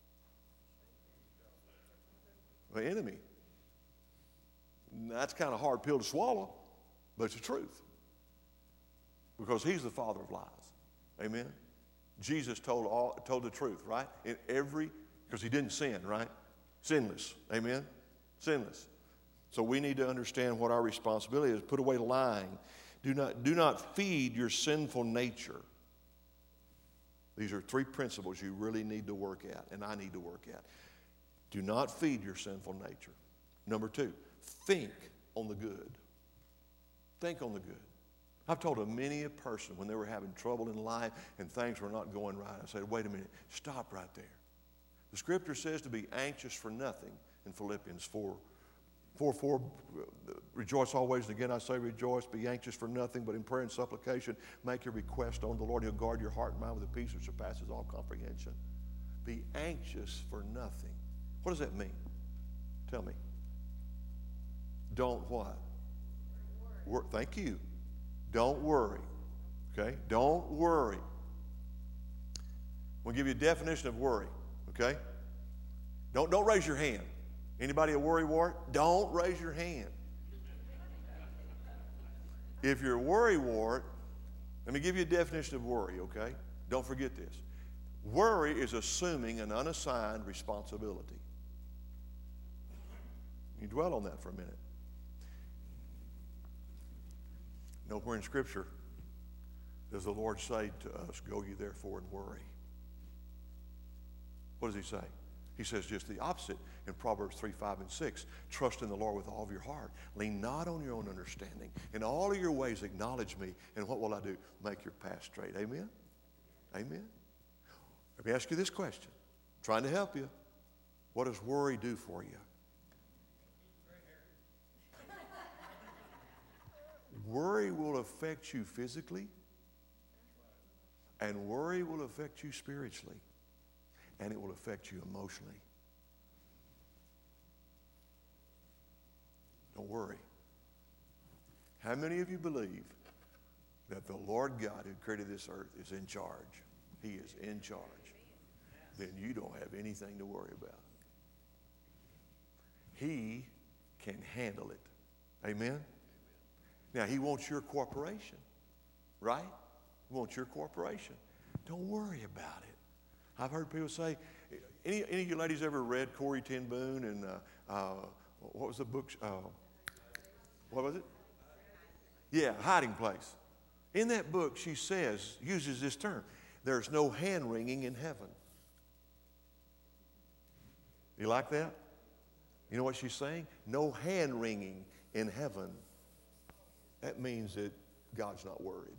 The enemy. That's kind of a hard pill to swallow, but it's the truth. Because he's the father of lies. Amen? Jesus told all, told the truth, right? In every, because he didn't sin, right? Sinless. Amen? Sinless. So we need to understand what our responsibility is. Put away lying. Do not, do not feed your sinful nature. These are three principles you really need to work at, and I need to work at. Do not feed your sinful nature. Number two, think on the good. Think on the good. I've told a many a person when they were having trouble in life and things were not going right, I said, wait a minute, stop right there. The scripture says to be anxious for nothing in Philippians four. four, four, rejoice always, and again I say rejoice, be anxious for nothing, but in prayer and supplication, make your request on the Lord. He'll guard your heart and mind with a peace which surpasses all comprehension. Be anxious for nothing. What does that mean? Tell me. Don't what? Wor- Thank you. Don't worry. Okay? Don't worry. We'll give you a definition of worry. Okay? Don't, don't raise your hand. Anybody a worry wart? Don't raise your hand. If you're a worry wart, let me give you a definition of worry, okay? Don't forget this. Worry is assuming an unassigned responsibility. You dwell on that for a minute. Nowhere in Scripture does the Lord say to us, go ye therefore and worry. What does he say? He says just the opposite in Proverbs three, five, and six. Trust in the Lord with all of your heart. Lean not on your own understanding. In all of your ways acknowledge me. And what will I do? Make your path straight. Amen? Amen? Let me ask you this question. I'm trying to help you. What does worry do for you? Worry will affect you physically. And worry will affect you spiritually. And it will affect you emotionally. Don't worry. How many of you believe that the Lord God who created this earth is in charge? He is in charge. Then you don't have anything to worry about. He can handle it. Amen? Now, he wants your cooperation, right? He wants your cooperation. Don't worry about it. I've heard people say, any, any of you ladies ever read Corrie ten Boom and uh, uh, what was the book? Uh, what was it? Yeah, Hiding Place. In that book, she says, uses this term, there's no hand-wringing in heaven. You like that? You know what she's saying? No hand-wringing in heaven. That means that God's not worried.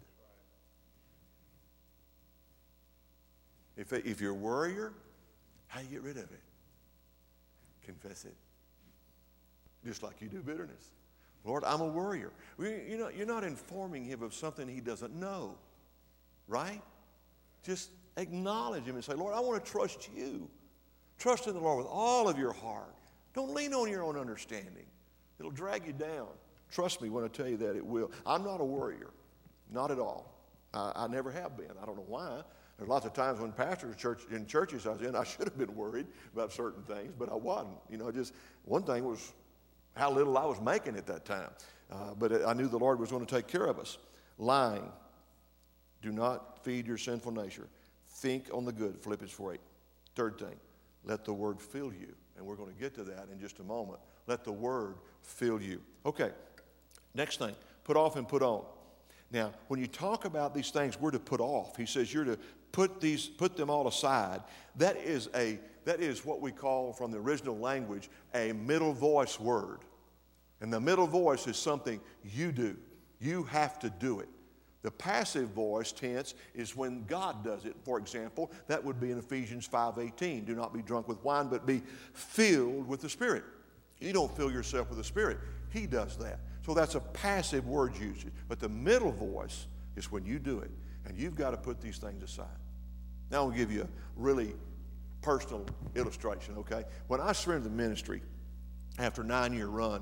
If, if you're a worrier, how do you get rid of it? Confess it. Just like you do bitterness. Lord, I'm a worrier. You know, you're not informing him of something he doesn't know, right? Just acknowledge him and say, Lord, I want to trust you. Trust in the Lord with all of your heart. Don't lean on your own understanding. It'll drag you down. Trust me when I tell you that it will. I'm not a worrier. Not at all. I, I never have been. I don't know why. There's lots of times when pastors church, in churches I was in, I should have been worried about certain things, but I wasn't. You know, just one thing was how little I was making at that time. Uh, but I knew the Lord was going to take care of us. Lying. Do not feed your sinful nature. Think on the good, Philippians four eight. Third thing, let the word fill you. And we're going to get to that in just a moment. Let the word fill you. Okay, next thing, put off and put on. Now, when you talk about these things, we're to put off. He says you're to put these, put them all aside. That is a, that is what we call from the original language a middle voice word. And the middle voice is something you do. You have to do it. The passive voice tense is when God does it. For example, that would be in Ephesians five eighteen. Do not be drunk with wine, but be filled with the Spirit. You don't fill yourself with the Spirit. He does that. So that's a passive word usage. But the middle voice is when you do it. And you've got to put these things aside. Now I'll give you a really personal illustration, okay? When I surrendered the ministry, after a nine-year run,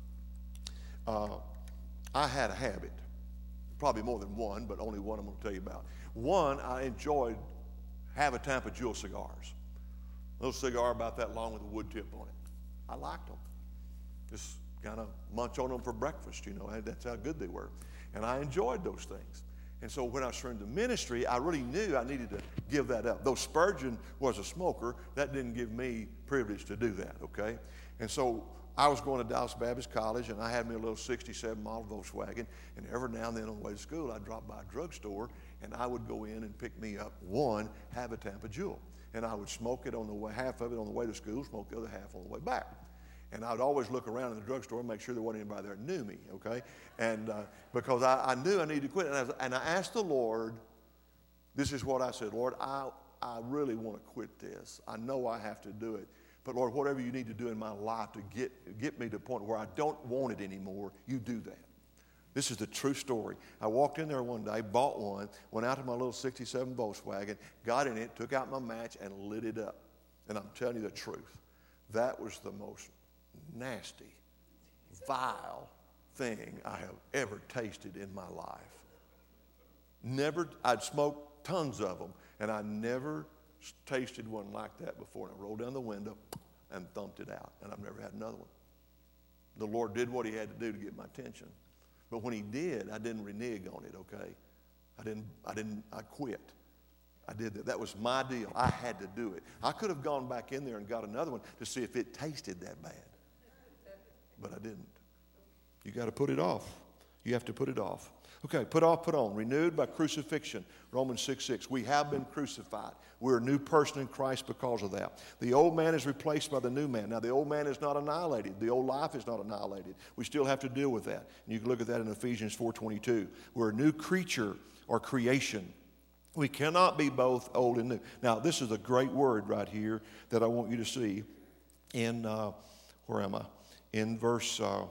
uh, I had a habit, probably more than one, but only one I'm going to tell you about. One, I enjoyed Havana Jewel cigars. A little cigar about that long with a wood tip on it. I liked them. Just kind of munch on them for breakfast, you know. That's how good they were. And I enjoyed those things. And so when I was in the ministry, I really knew I needed to give that up. Though Spurgeon was a smoker, that didn't give me privilege to do that, okay? And so I was going to Dallas Baptist College, and I had me a little sixty-seven model Volkswagen, and every now and then on the way to school, I'd drop by a drugstore, and I would go in and pick me up one Havana Jewel. And I would smoke it on the way, half of it on the way to school, smoke the other half on the way back. And I would always look around in the drugstore and make sure there wasn't anybody there that knew me, okay? And uh, because I, I knew I needed to quit. And I, was, and I asked the Lord, this is what I said, Lord, I, I really want to quit this. I know I have to do it. But Lord, whatever you need to do in my life to get, get me to the point where I don't want it anymore, you do that. This is the true story. I walked in there one day, bought one, went out to my little sixty-seven Volkswagen, got in it, took out my match, and lit it up. And I'm telling you the truth. That was the most nasty, vile thing I have ever tasted in my life. Never, I'd smoked tons of them, and I never tasted one like that before. And I rolled down the window and thumped it out, and I've never had another one. The Lord did what he had to do to get my attention. But when he did, I didn't renege on it, okay? I didn't, I didn't, I quit. I did that. That was my deal. I had to do it. I could have gone back in there and got another one to see if it tasted that bad. But I didn't. You got to put it off. You have to put it off. Okay, put off, put on. Renewed by crucifixion. Romans six six. We have been crucified. We're a new person in Christ because of that. The old man is replaced by the new man. Now, the old man is not annihilated. The old life is not annihilated. We still have to deal with that. And you can look at that in Ephesians four twenty-two. We're a new creature or creation. We cannot be both old and new. Now, this is a great word right here that I want you to see in, uh, where am I? In verse uh,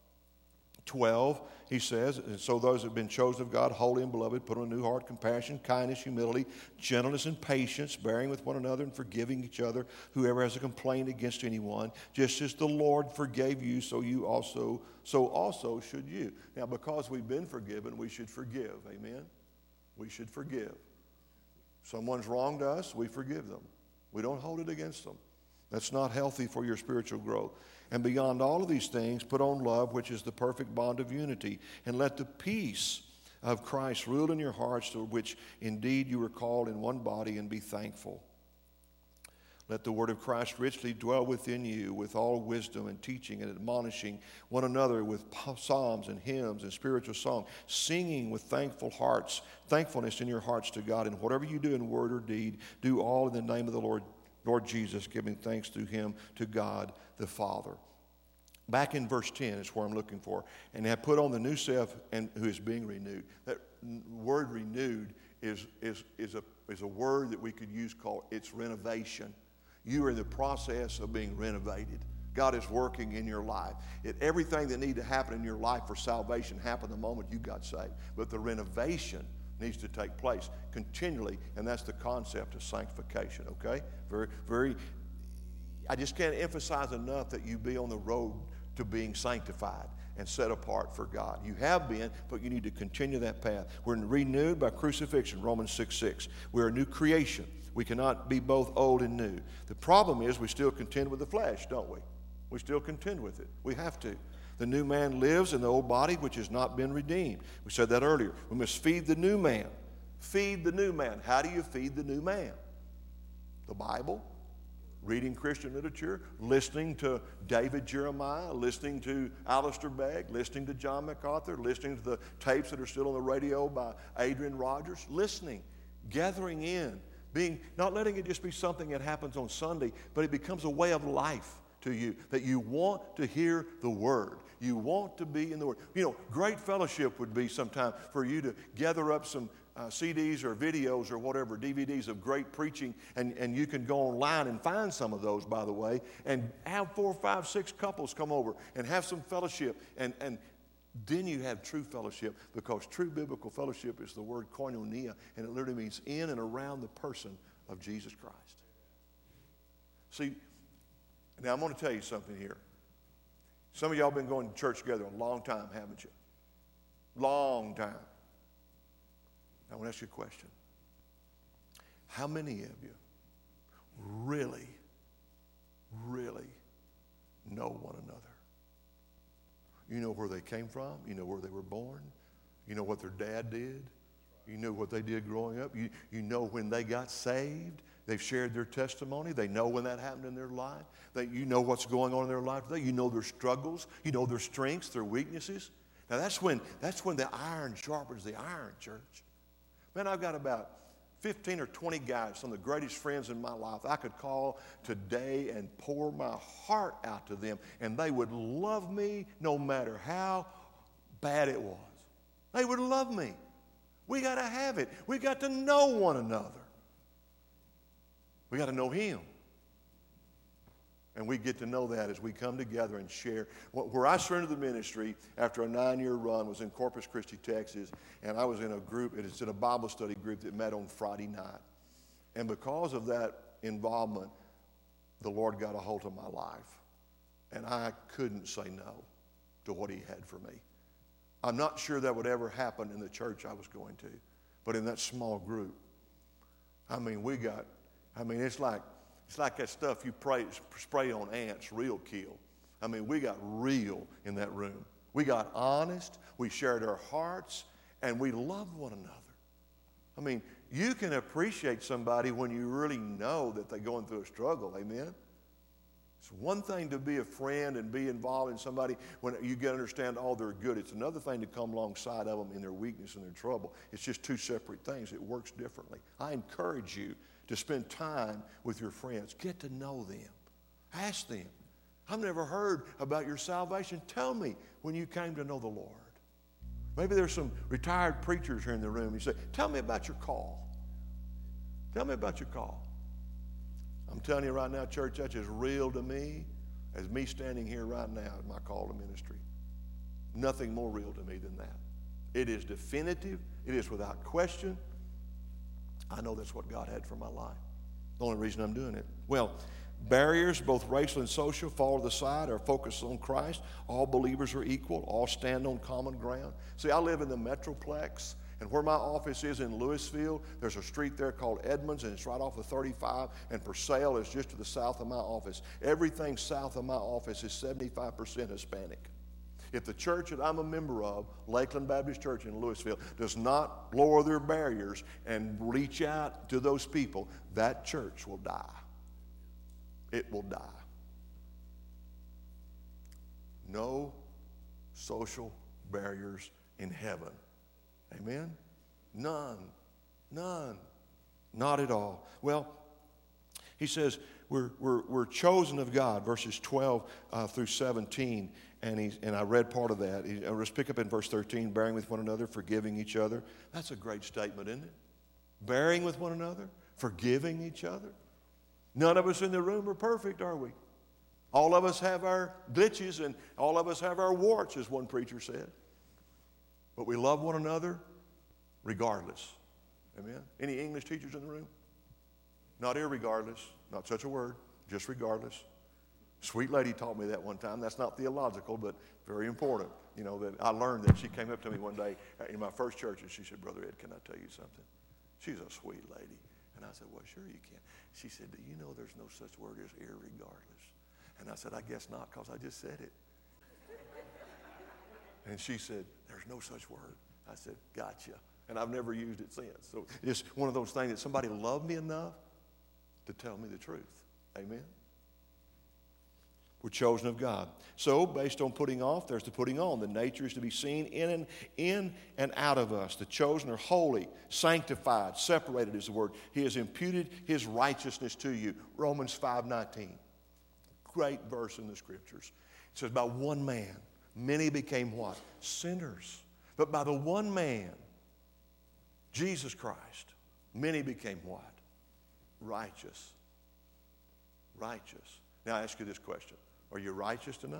twelve, he says, and so those that have been chosen of God, holy and beloved, put on a new heart, compassion, kindness, humility, gentleness, and patience, bearing with one another and forgiving each other, whoever has a complaint against anyone, just as the Lord forgave you, so you also, so also should you. Now, because we've been forgiven, we should forgive. Amen? We should forgive. Someone's wronged us, we forgive them. We don't hold it against them. That's not healthy for your spiritual growth. And beyond all of these things, put on love, which is the perfect bond of unity. And let the peace of Christ rule in your hearts, to which indeed you were called in one body, and be thankful. Let the word of Christ richly dwell within you with all wisdom and teaching and admonishing one another with psalms and hymns and spiritual songs, singing with thankful hearts, thankfulness in your hearts to God. And whatever you do in word or deed, do all in the name of the Lord Lord Jesus, giving thanks to him, to God the Father. Back in verse ten is where I'm looking for. And have put on the new self, and who is being renewed. That word renewed is, is, is, a, is a word that we could use called, it's renovation. You are in the process of being renovated. God is working in your life. It, everything that needed to happen in your life for salvation happened the moment you got saved. But the renovation needs to take place continually, and that's the concept of sanctification, okay? Very, very, I just can't emphasize enough that you be on the road to being sanctified and set apart for God. You have been, but you need to continue that path. We're renewed by crucifixion, Romans six six. We're a new creation. We cannot be both old and new. The problem is we still contend with the flesh, don't we? We still contend with it. We have to. The new man lives in the old body which has not been redeemed. We said that earlier. We must feed the new man. Feed the new man. How do you feed the new man? The Bible, reading Christian literature, listening to David Jeremiah, listening to Alistair Begg, listening to John MacArthur, listening to the tapes that are still on the radio by Adrian Rogers, listening, gathering in, being, not letting it just be something that happens on Sunday, but it becomes a way of life to you, that you want to hear the Word. You want to be in the Word. You know, great fellowship would be sometime for you to gather up some uh, C Ds or videos or whatever, D V Ds of great preaching, and, and you can go online and find some of those, by the way, and have four, five, six couples come over and have some fellowship, and, and then you have true fellowship, because true biblical fellowship is the word koinonia, and it literally means in and around the person of Jesus Christ. See, now I'm going to tell you something here. Some of y'all been going to church together a long time, haven't you? Long time. I want to ask you a question. How many of you really, really know one another? You know where they came from. You know where they were born. You know what their dad did. You know what they did growing up. You, you know when they got saved. They've shared their testimony. They know when that happened in their life. They, you know what's going on in their life today. You know their struggles. You know their strengths, their weaknesses. Now that's when, that's when the iron sharpens the iron, church. Man, I've got about fifteen or twenty guys, some of the greatest friends in my life, I could call today and pour my heart out to them, and they would love me no matter how bad it was. They would love me. We got to have it. We got to know one another. We got to know Him. And we get to know that as we come together and share. Where I surrendered the ministry after a nine-year run was in Corpus Christi, Texas, and I was in a group, it's in a Bible study group that met on Friday night. And because of that involvement, the Lord got a hold of my life. And I couldn't say no to what He had for me. I'm not sure that would ever happen in the church I was going to, but in that small group, I mean, we got, I mean, it's like, It's like that stuff you pray, spray on ants, real kill. I mean, we got real in that room. We got honest, we shared our hearts, and we loved one another. I mean, you can appreciate somebody when you really know that they're going through a struggle, amen? It's one thing to be a friend and be involved in somebody when you get to understand all their good. It's another thing to come alongside of them in their weakness and their trouble. It's just two separate things. It works differently. I encourage you to spend time with your friends. Get to know them. Ask them. I've never heard about your salvation. Tell me when you came to know the Lord. Maybe there's some retired preachers here in the room. You say, tell me about your call. Tell me about your call. I'm telling you right now, church, that's as real to me as me standing here right now in my call to ministry. Nothing more real to me than that. It is definitive. It is without question. I know that's what God had for my life. The only reason I'm doing it. Well, barriers, both racial and social, fall to the side or focus on Christ. All believers are equal. All stand on common ground. See, I live in the Metroplex, and where my office is in Louisville, there's a street there called Edmonds, and it's right off of thirty-five, and Purcell is just to the south of my office. Everything south of my office is seventy-five percent Hispanic. If the church that I'm a member of, Lakeland Baptist Church in Louisville, does not lower their barriers and reach out to those people, that church will die. It will die. No social barriers in heaven. Amen? None. None. Not at all. Well, he says we're, we're, we're chosen of God, verses twelve uh, through seventeen. And, he, and I read part of that. He, let's pick up in verse thirteen, bearing with one another, forgiving each other. That's a great statement, isn't it? Bearing with one another, forgiving each other. None of us in the room are perfect, are we? All of us have our glitches and all of us have our warts, as one preacher said. But we love one another regardless. Amen? Any English teachers in the room? Not irregardless, not such a word, just regardless. Sweet lady taught me that one time. That's not theological, but very important. You know, that I learned that. She came up to me one day in my first church, and she said, Brother Ed, can I tell you something? She's a sweet lady. And I said, well, sure you can. She said, do you know there's no such word as irregardless? And I said, I guess not, because I just said it. And she said, there's no such word. I said, gotcha. And I've never used it since. So it's one of those things that somebody loved me enough to tell me the truth. Amen? We're chosen of God. So, based on putting off, there's the putting on. The nature is to be seen in and in and out of us. The chosen are holy, sanctified, separated is the word. He has imputed His righteousness to you. Romans five nineteen. Great verse in the Scriptures. It says, by one man, many became what? Sinners. But by the one man, Jesus Christ, many became what? Righteous. Righteous. Now I ask you this question. Are you righteous tonight?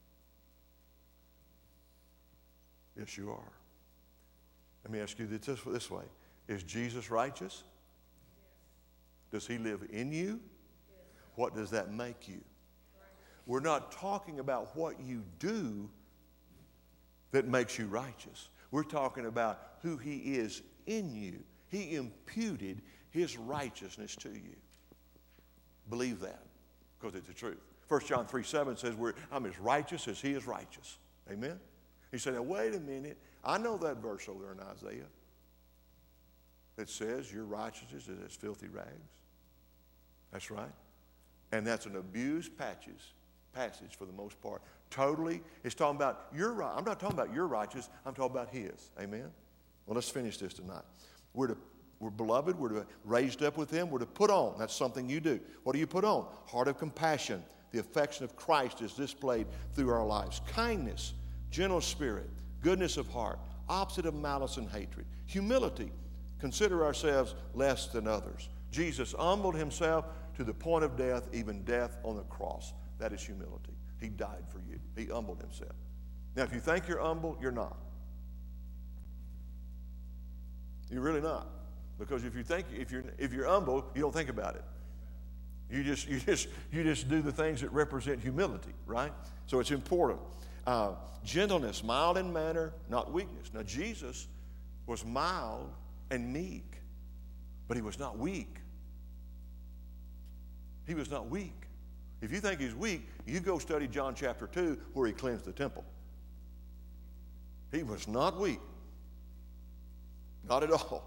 Yes, you are. Let me ask you this, this way. Is Jesus righteous? Does He live in you? What does that make you? We're not talking about what you do that makes you righteous. We're talking about who he is in you. He imputed his righteousness to you. Believe that, because it's the truth. First John three seven says, we're, I'm as righteous as he is righteous. Amen? He said, now wait a minute. I know that verse over there in Isaiah that says your righteousness is as filthy rags. That's right. And that's an abused patches, passage for the most part. Totally, it's talking about your right. I'm not talking about your righteousness. I'm talking about his. Amen? Well, let's finish this tonight. We're to We're beloved. We're to raised up with him. We're to put on. That's something you do. What do you put on? Heart of compassion. The affection of Christ is displayed through our lives. Kindness, gentle spirit, goodness of heart, opposite of malice and hatred. Humility. Consider ourselves less than others. Jesus humbled himself to the point of death, even death on the cross. That is humility. He died for you. He humbled himself. Now, if you think you're humble, you're not. You're really not. Because if you think if you're if you're humble, you don't think about it. You just you just you just do the things that represent humility, right? So it's important. Uh, gentleness, mild in manner, not weakness. Now Jesus was mild and meek, but he was not weak. He was not weak. If you think he's weak, you go study John chapter two where he cleansed the temple. He was not weak. Not at all.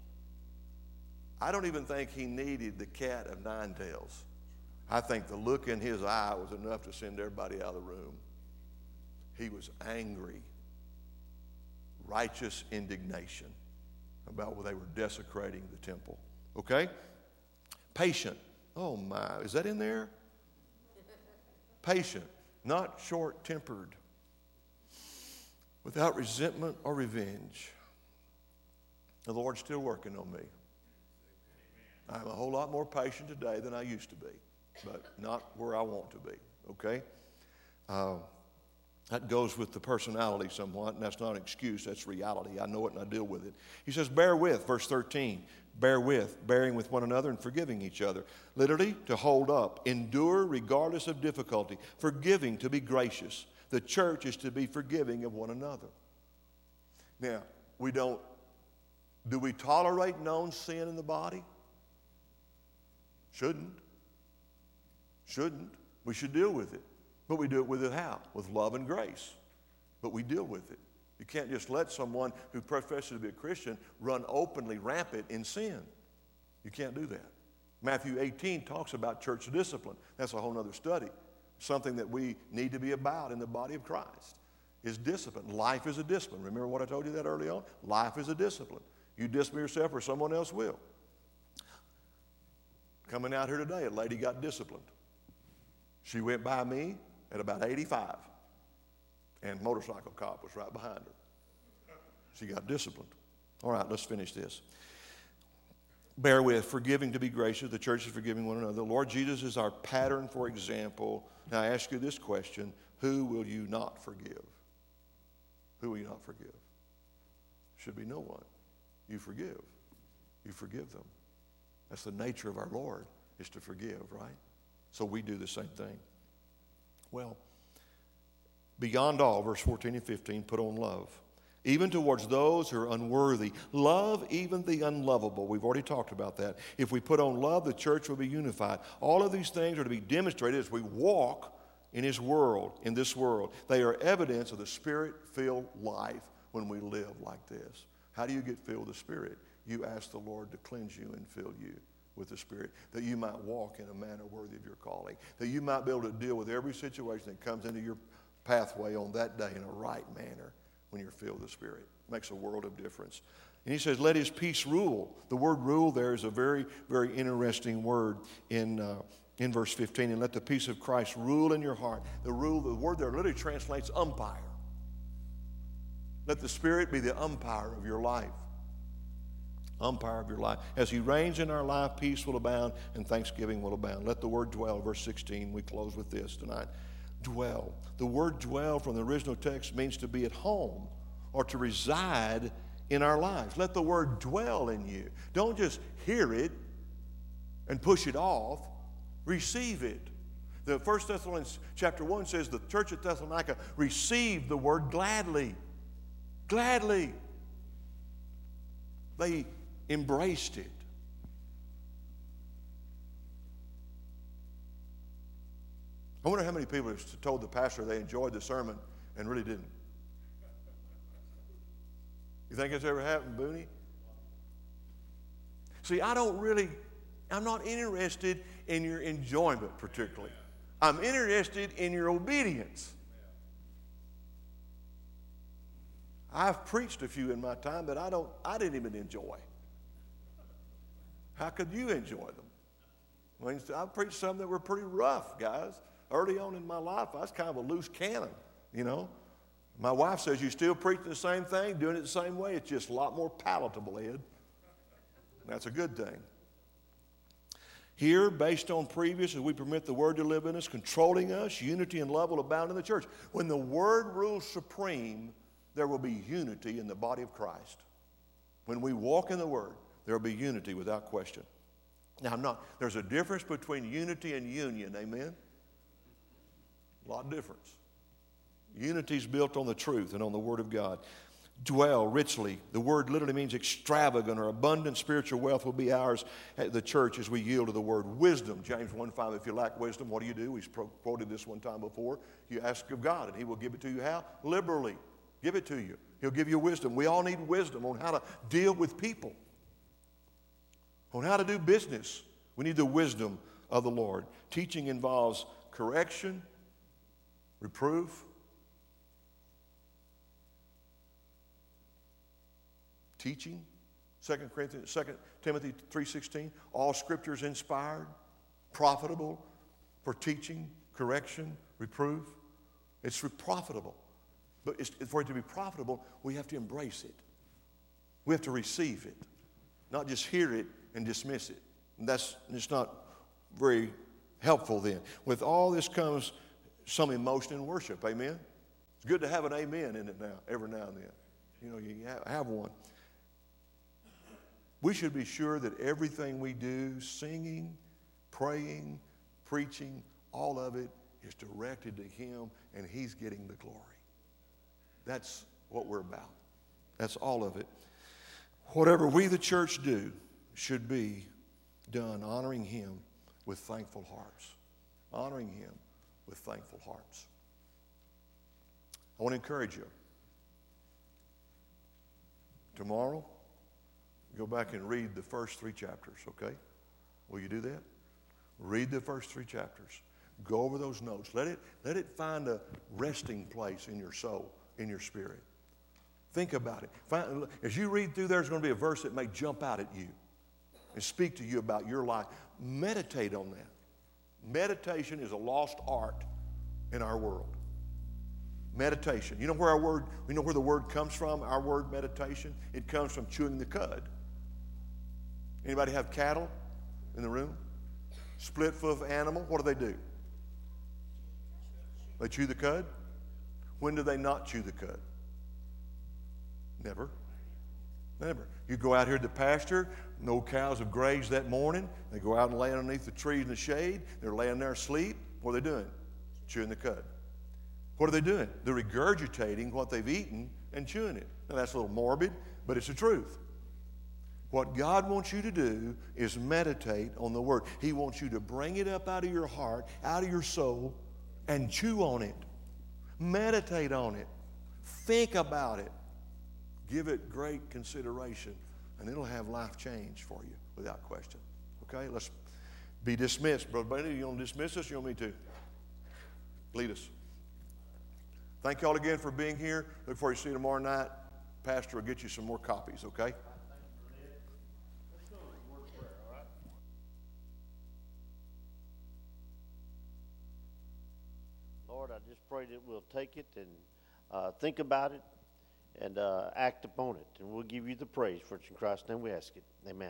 I don't even think he needed the cat of nine tails. I think the look in his eye was enough to send everybody out of the room. He was angry, righteous indignation about where they were desecrating the temple. Okay? Patient. Oh my, is that in there? Patient, not short-tempered, without resentment or revenge. The Lord's still working on me. I'm a whole lot more patient today than I used to be, but not where I want to be, okay? Uh, that goes with the personality somewhat, and that's not an excuse, that's reality. I know it and I deal with it. He says, bear with, verse thirteen, bear with, bearing with one another and forgiving each other. Literally, to hold up, endure regardless of difficulty, forgiving, to be gracious. The church is to be forgiving of one another. Now, we don't, do we tolerate known sin in the body? Shouldn't. Shouldn't. We should deal with it. But we do it with it how? With love and grace. But we deal with it. You can't just let someone who professes to be a Christian run openly rampant in sin. You can't do that. Matthew eighteen talks about church discipline. That's a whole other study. Something that we need to be about in the body of Christ is discipline. Life is a discipline. Remember what I told you that early on? Life is a discipline. You discipline yourself or someone else will. Coming out here today, a lady got disciplined. She went by me at about eighty-five, and motorcycle cop was right behind her. She got disciplined. All right, let's finish this. Bear with, forgiving, to be gracious. The church is forgiving one another. The Lord Jesus is our pattern for example. Now I ask you this question: who will you not forgive? Who will you not forgive? Should be no one. You forgive. You forgive them. That's the nature of our Lord, is to forgive, right? So we do the same thing. Well, beyond all, verse fourteen and fifteen, put on love. Even towards those who are unworthy. Love even the unlovable. We've already talked about that. If we put on love, the church will be unified. All of these things are to be demonstrated as we walk in his world, in this world. They are evidence of the Spirit-filled life when we live like this. How do you get filled with the Spirit? You ask the Lord to cleanse you and fill you with the Spirit, that you might walk in a manner worthy of your calling, that you might be able to deal with every situation that comes into your pathway on that day in a right manner when you're filled with the Spirit. It makes a world of difference. And he says, let his peace rule. The word rule there is a very, very interesting word in, uh, in verse fifteen. And let the peace of Christ rule in your heart. The rule, the word there literally translates umpire. Let the Spirit be the umpire of your life. Umpire of your life. As he reigns in our life, peace will abound and thanksgiving will abound. Let the word dwell, verse sixteen. We close with this tonight. Dwell. The word dwell from the original text means to be at home or to reside in our lives. Let the word dwell in you. Don't just hear it and push it off. Receive it. The First Thessalonians chapter one says the church at Thessalonica received the word gladly. Gladly. They embraced it. I wonder how many people have told the pastor they enjoyed the sermon and really didn't. You think it's ever happened, Booney? See, I don't really, I'm not interested in your enjoyment particularly. I'm interested in your obedience. I've preached a few in my time that I don't, I didn't even enjoy. How could you enjoy them? I mean, I've preached some that were pretty rough, guys. Early on in my life, I was kind of a loose cannon, you know. My wife says, you still preaching the same thing, doing it the same way. It's just a lot more palatable, Ed. That's a good thing. Here, based on previous, as we permit the word to live in us, controlling us, unity and love will abound in the church. When the word rules supreme, there will be unity in the body of Christ. When we walk in the word, there will be unity without question. Now, I'm not, there's a difference between unity and union, amen? A lot of difference. Unity is built on the truth and on the Word of God. Dwell richly. The word literally means extravagant or abundant spiritual wealth will be ours at the church as we yield to the Word. Wisdom, James one five, if you lack wisdom, what do you do? We've quoted this one time before. You ask of God, and He will give it to you how? Liberally. Give it to you. He'll give you wisdom. We all need wisdom on how to deal with people, on how to do business. We need the wisdom of the Lord. Teaching involves correction, reproof, teaching. Second Corinthians, Second Timothy three sixteen. All Scripture is inspired, profitable for teaching, correction, reproof. It's profitable, but it's, for it to be profitable, we have to embrace it. We have to receive it, not just hear it and dismiss it. And that's it's not very helpful. Then, with all this comes some emotion in worship. Amen. It's good to have an amen in it now, every now and then. You know, you have one. We should be sure that everything we do, singing, praying, preaching, all of it is directed to Him, and He's getting the glory. That's what we're about. That's all of it. Whatever we, the church, do should be done honoring Him with thankful hearts. Honoring Him with thankful hearts. I want to encourage you. Tomorrow, go back and read the first three chapters, okay? Will you do that? Read the first three chapters. Go over those notes. Let it, let it find a resting place in your soul, in your spirit. Think about it. Find, as you read through, there's going to be a verse that may jump out at you and speak to you about your life. Meditate on that. Meditation is a lost art in our world. Meditation. You know where our word, you know where the word comes from, our word meditation? It comes from chewing the cud. Anybody have cattle in the room? Split hoof animal, what do they do? They chew the cud? When do they not chew the cud? Never. Never. You go out here to the pasture, no cows have grazed that morning. They go out and lay underneath the trees in the shade. They're laying there asleep. What are they doing? Chewing the cud. What are they doing? They're regurgitating what they've eaten and chewing it. Now that's a little morbid, but it's the truth. What God wants you to do is meditate on the Word. He wants you to bring it up out of your heart, out of your soul, and chew on it. Meditate on it. Think about it. Give it great consideration, and it'll have life change for you without question. Okay, let's be dismissed. Brother Benny, you want to dismiss us? You want me to? Lead us. Thank you all again for being here. Look forward to see you tomorrow night. Pastor will get you some more copies, okay? Lord, I just pray that we'll take it and uh, think about it and uh, act upon it. And we'll give you the praise for it. In Christ's name we ask it. Amen.